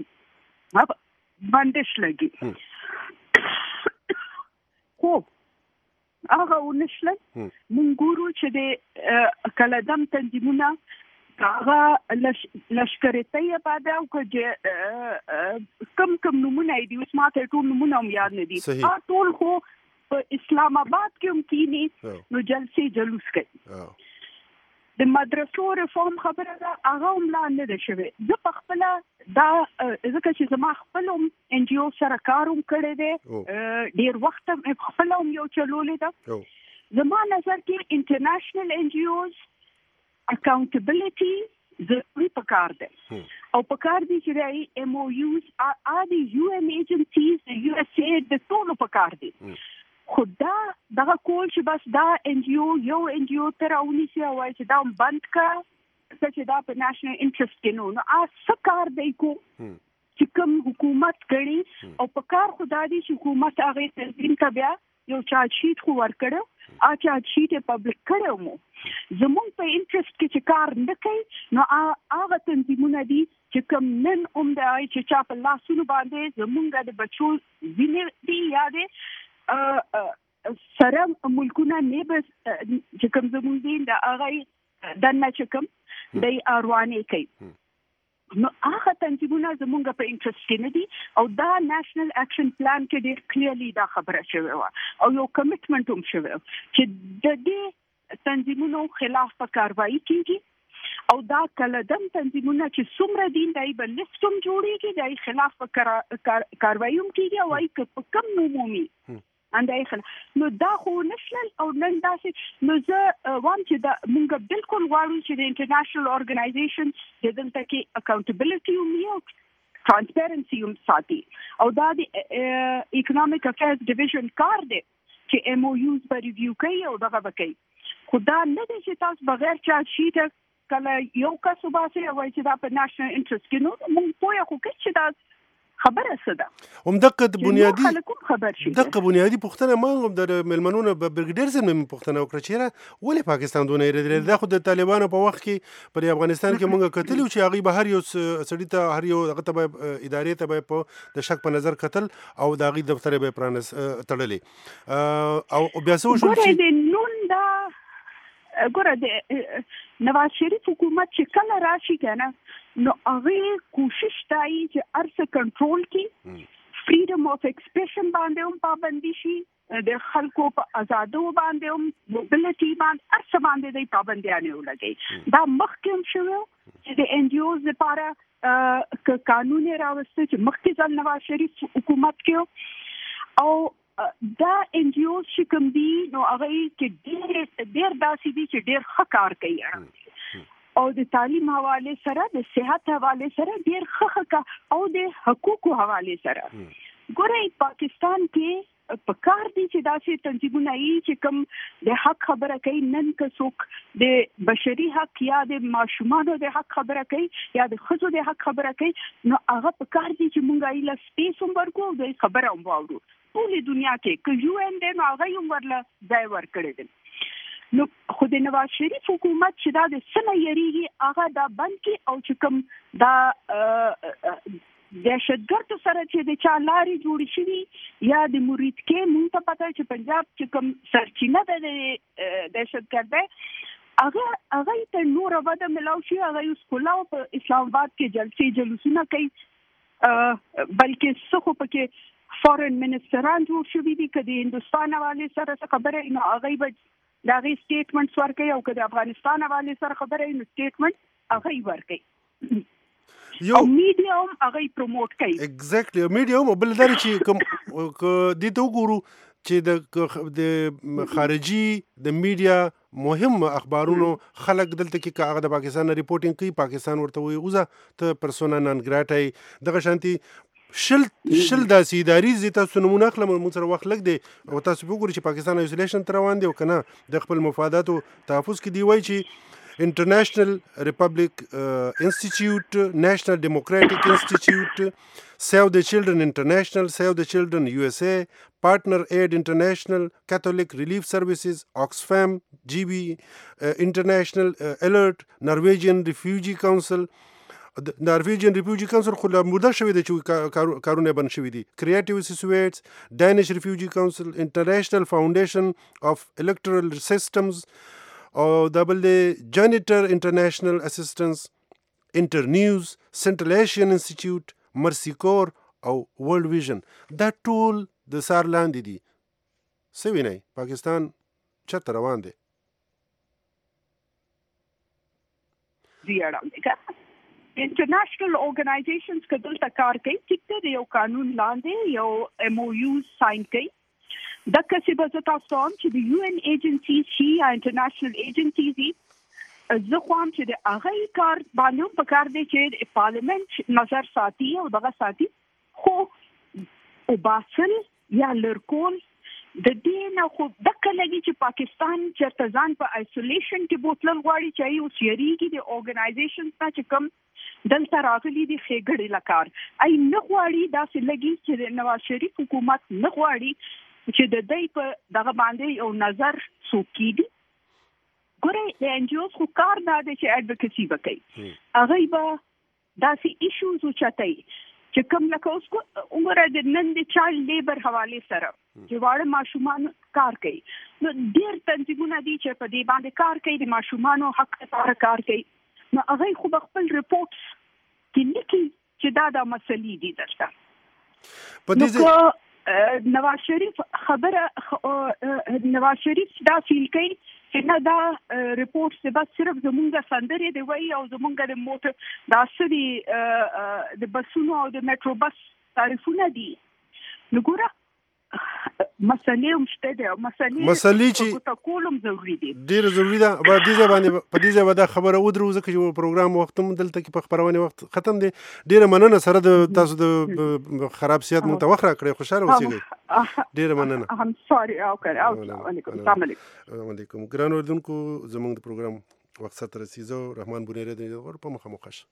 بندش لګي. خو هغه ونه شلل مونږ ګورو چې د کلدم تنظیمونه هغه لشکرې باندې او که کم کم نمونه دي اوس ما ته ټول نمونه هم یاد نه دي ټول خو په اسلام آباد کې هم کینی نو جلسې جلوس کوي. د مدرسو ریفارم خبره ده هغه هم لا نه ده شوې. زه په خپله دا ځکه چې زما خپل هم ان جی او سره کار هم کړی دی ډېر وخت هم خپله هم یو چلولی ده. زما نظر کې انټرنیشنل ان جی اوز اکاونټبلټي ضروري پکار دی او پکار دی چې د ایم او یوز ا د یو ان ایجنسیز د یو اس اے د ټولو پکار دی. خو دا دغه کول چې بس دا ان جی او یو ان جی او ته راونیسي او وایي چې دا هم بند کړه چې دا په نیشنل انټرسټ کې نو نو څه کار دی کو چې کوم حکومت کړي او پکار خو دا دی چې حکومت هغې تنظیم ته بیا یو چارج شیټ خو ورکړی ا چارج شیټ یې پبلیک کړی مو زمونږ په انټرسټ کې چې کار نه کوي نو هغه تنظیمونه دي چې کوم نن هم د چې چا په لاسونو باندې زمونږ د بچو وینې دي یا د سره ملکونه نه بس چې کوم زمونږ دي د هغې دننه چې کوم دی اروانې کوي نو هغه تنظیمونه زمونږ په انټرسټ کې نه دي او دا نیشنل اکشن پلان کې ډېر کلیرلی دا خبره شوې وه او یو کمیټمنټ هم شوی چې د دې تنظیمونو خلاف په کاروایي کېږي او دا کلدم تنظیمونه چې څومره دي د هغې به لیست هم جوړېږي د هغې خلاف په کاروایي هم کېږي او هغې که په کم نومومي نو دا خو نشلل او نن داسې نو زه وایم چې دا موږ بالکل غواړو چې د انټرنیشنل ارګنایزیشن د دلته کې اکاونټبلټي هم وي او ټرانسپیرنسي هم ساتي او دا د اکنامک افیرز ډیویژن کار دی چې ایم او یوز به ریویو کوي او دغه به کوي. خو دا نه دی چې تاسو بغیر چارج شیټ کله یو کس وباسئ او وایي چې دا په نیشنل انټرسټ کې نو موږ پوهه خو کوي چې دا خبره څه ده همدغه بنیادی دغه بنیادی پوښتنه ما هم د ملمنونو په برګډیر سره مې پوښتنه وکړه چې ولې پاکستان دونه یې دا خو د طالبانو په وخت کې په افغانستان کې موږ کتلو چې هغه به هر یو سړی ته هر یو هغه ته ادارې ته به په د شک په نظر کتل او د هغې دفتر به پرانس تړلې او بیا څه وشول چې ګوره د نواز شریف حکومت چې کله راشي که نه نو هغې کوشش دا یي چې هر څه کنټرول کړي فریډم اف ایکسپریشن باندې هم پابندي شي، د خلکو په آزادو باندې هم موبیلیټي باندې هر څه باندې د پابندیانه ولګي. دا مخکې هم شوی چې د ان جی اوز لپاره ک قانون راوسته چې مخکې ځل نواز شریف حکومت کې، او دا ان جی اوز چې کوم دي نو هغه کې ډېر ډېر داسې دي چې ډېر ښه کار کوي او د تعلیم حواله سره د صحت حواله سره ډېر ښه او د حقوقو حواله سره. ګورئ پاکستان کې په کار دي چې داسې تنظیمونه یې چې کوم د حق خبره کوي، نن که څوک د بشري حق یا د ماشومانو د حق خبره کوي یا د ښځو د حق خبره کوي، نو هغه په کار دي چې مونږ یې له سپیس هم ورکړو او د خبره هم واورو. ټولې دنیا کې که یو این دی نو هغه هم ورله ځای ورکړی دی. نو خو د نواز شریف حکومت چې دا د څه نه یریږي هغه دا بند کړي او چې کوم دا دهشتګردو سره چې د چا لارې جوړې شوي یا د مرید کې مونږ ته پته چې پنجاب چې کوم سرچینه ده د دهشتګردۍ هغه هغه ته نوره وده ملاو شي. هغه اوس کلاو په اسلام آباد کې جلسې جلوسونه کوي، بلکې څه خو پکې فارن منسټران جوړ شوي دي که د هندوستان حوالې سره څه خبره وي نو هغوی به د هغې سټیټمنټس ورکوي، او که د افغانستان حوالې سره خبره وي نو سټیټمنټ هغوی ورکوي. یو میډیا هم هغه پروموټ کوي. ایگزیکټلی میډیا هم بل لري چې کوم د ته وګورو چې د خارجي د میډیا مهم اخبارونو خلک دلته کې هغه د پاکستان ریپورټینګ کوي، پاکستان ورته وایي اوزه ته پرسونا نان ګراټای دغه شانتي شل شل داسې اداري زی تاسو نمونه اخلم مونږ سره وخت لګ دی او تاسو وګورئ چې پاکستان ایزولیشن تر روان دی او کنه د خپل مفاداتو تحفظ کې دی وایي چې International Republic uh, Institute, National Democratic Institute, Save the Children International, Save the Children U S A, Partner Aid International, Catholic Relief Services, Oxfam, G B uh, International, uh, Alert, Norwegian Refugee Council, Norwegian Refugee Council خو لا مرده شوی دی چې کارونه بند شوي دي، Creative Suites, Danish Refugee Council, International Foundation of Electoral Systems او دا بل دی جانیټر انټرنیشنل اسسټنس، انټرنیوز، سنټرل ایشین انسټیټیوټ، مرسی کور او ورلد ویژن. دا ټول د سار لاندې دي. څه وینئ پاکستان چېرته روان دی؟ انټرنیشنل اورګنایزیشنز که دلته کار کوي ټیک دی، د یو قانون لاندې یو ایم او یو ساین کوي. دا کسی به زه تاسو ته هم چې د یو این ایجنسیز شي یا انټرنیشنل ایجنسیز دي، زه خواهم چې د هغه کار باندې هم پکار دی چې د پارلیمنت نظر ساتي او دغه ساتي، خو وباسل یا لرکول د دې نه خو دقه لګي چې پاکستان چېرته ځان په آیسولیشن کې بوتلل غواړي چې ای اوس یریږي د اورګنایزیشنز نه چې کوم دلته راغلي دي ښېګړې لکار ای نه غواړي داسې لګي چې د نواز شریف حکومت نه غواړي چې د دوی په دغه باندې یو نظر څوک کېږي. ګورئ د این جی اوز خو کار دا دی چې اډوکسي به کوي، هغوی به داسې ایشوز اوچتوي چې کوم لکه اوس وګوره د نن د چایلډ لیبر حوالې سره چې واړه ماشومان کار کوي، نو ډېر تنظیمونه دي چې په دې باندې کار کوي، د ماشومانو حق لپاره کار کوي، نو هغوی خو به خپل رپورټس کې لیکي چې دا دا مسلې دي درته. نواز شریف خبره نواز شریف دا فیل کوي چې نه دا رپورټ چې بس صرف زمونږ سندرې دی وایي او زمونږ د موټر دا څه دي د بسونو او د میټرو بس تعریفونه دي. نو ګوره مسلې هم شته دي او مسلې چې کول هم ضروري دي، ډېره ضروري ده. په دې ځای باندې په دې ځای به دا خبره ودرو ځکه چې پروګرام وخت هم دلته کې په خپرونې وخت ختم دی. ډېره مننه سره د تاسو د خراب صحت مونږ ته وخت راکړی، خوشحاله اوسئ. ډېره مننه. هم سوري او کړه علیکم السلام علیکم. ګران اردوونکو زموږ د پروګرام وخت سره رسیدو. رحمان بونیری د غور په مخامخ شه.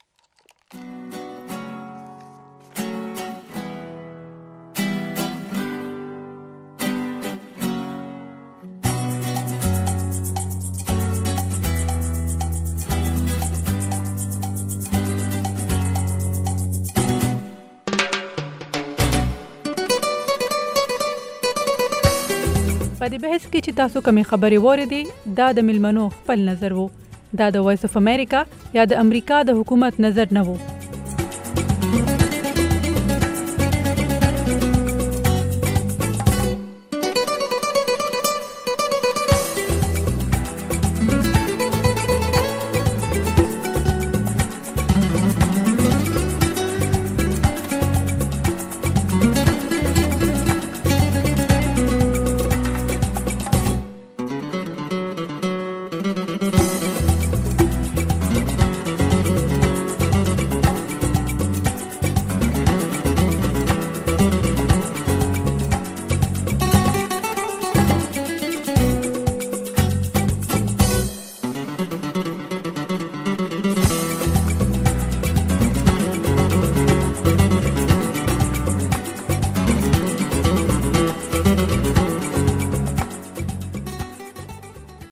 په دې بحث کې چې تاسو کومې خبرې واورېدې دا د ملمنو خپل نظر وو، دا د وایس اف امریکا یا د امریکا د حکومت نظر نه وو.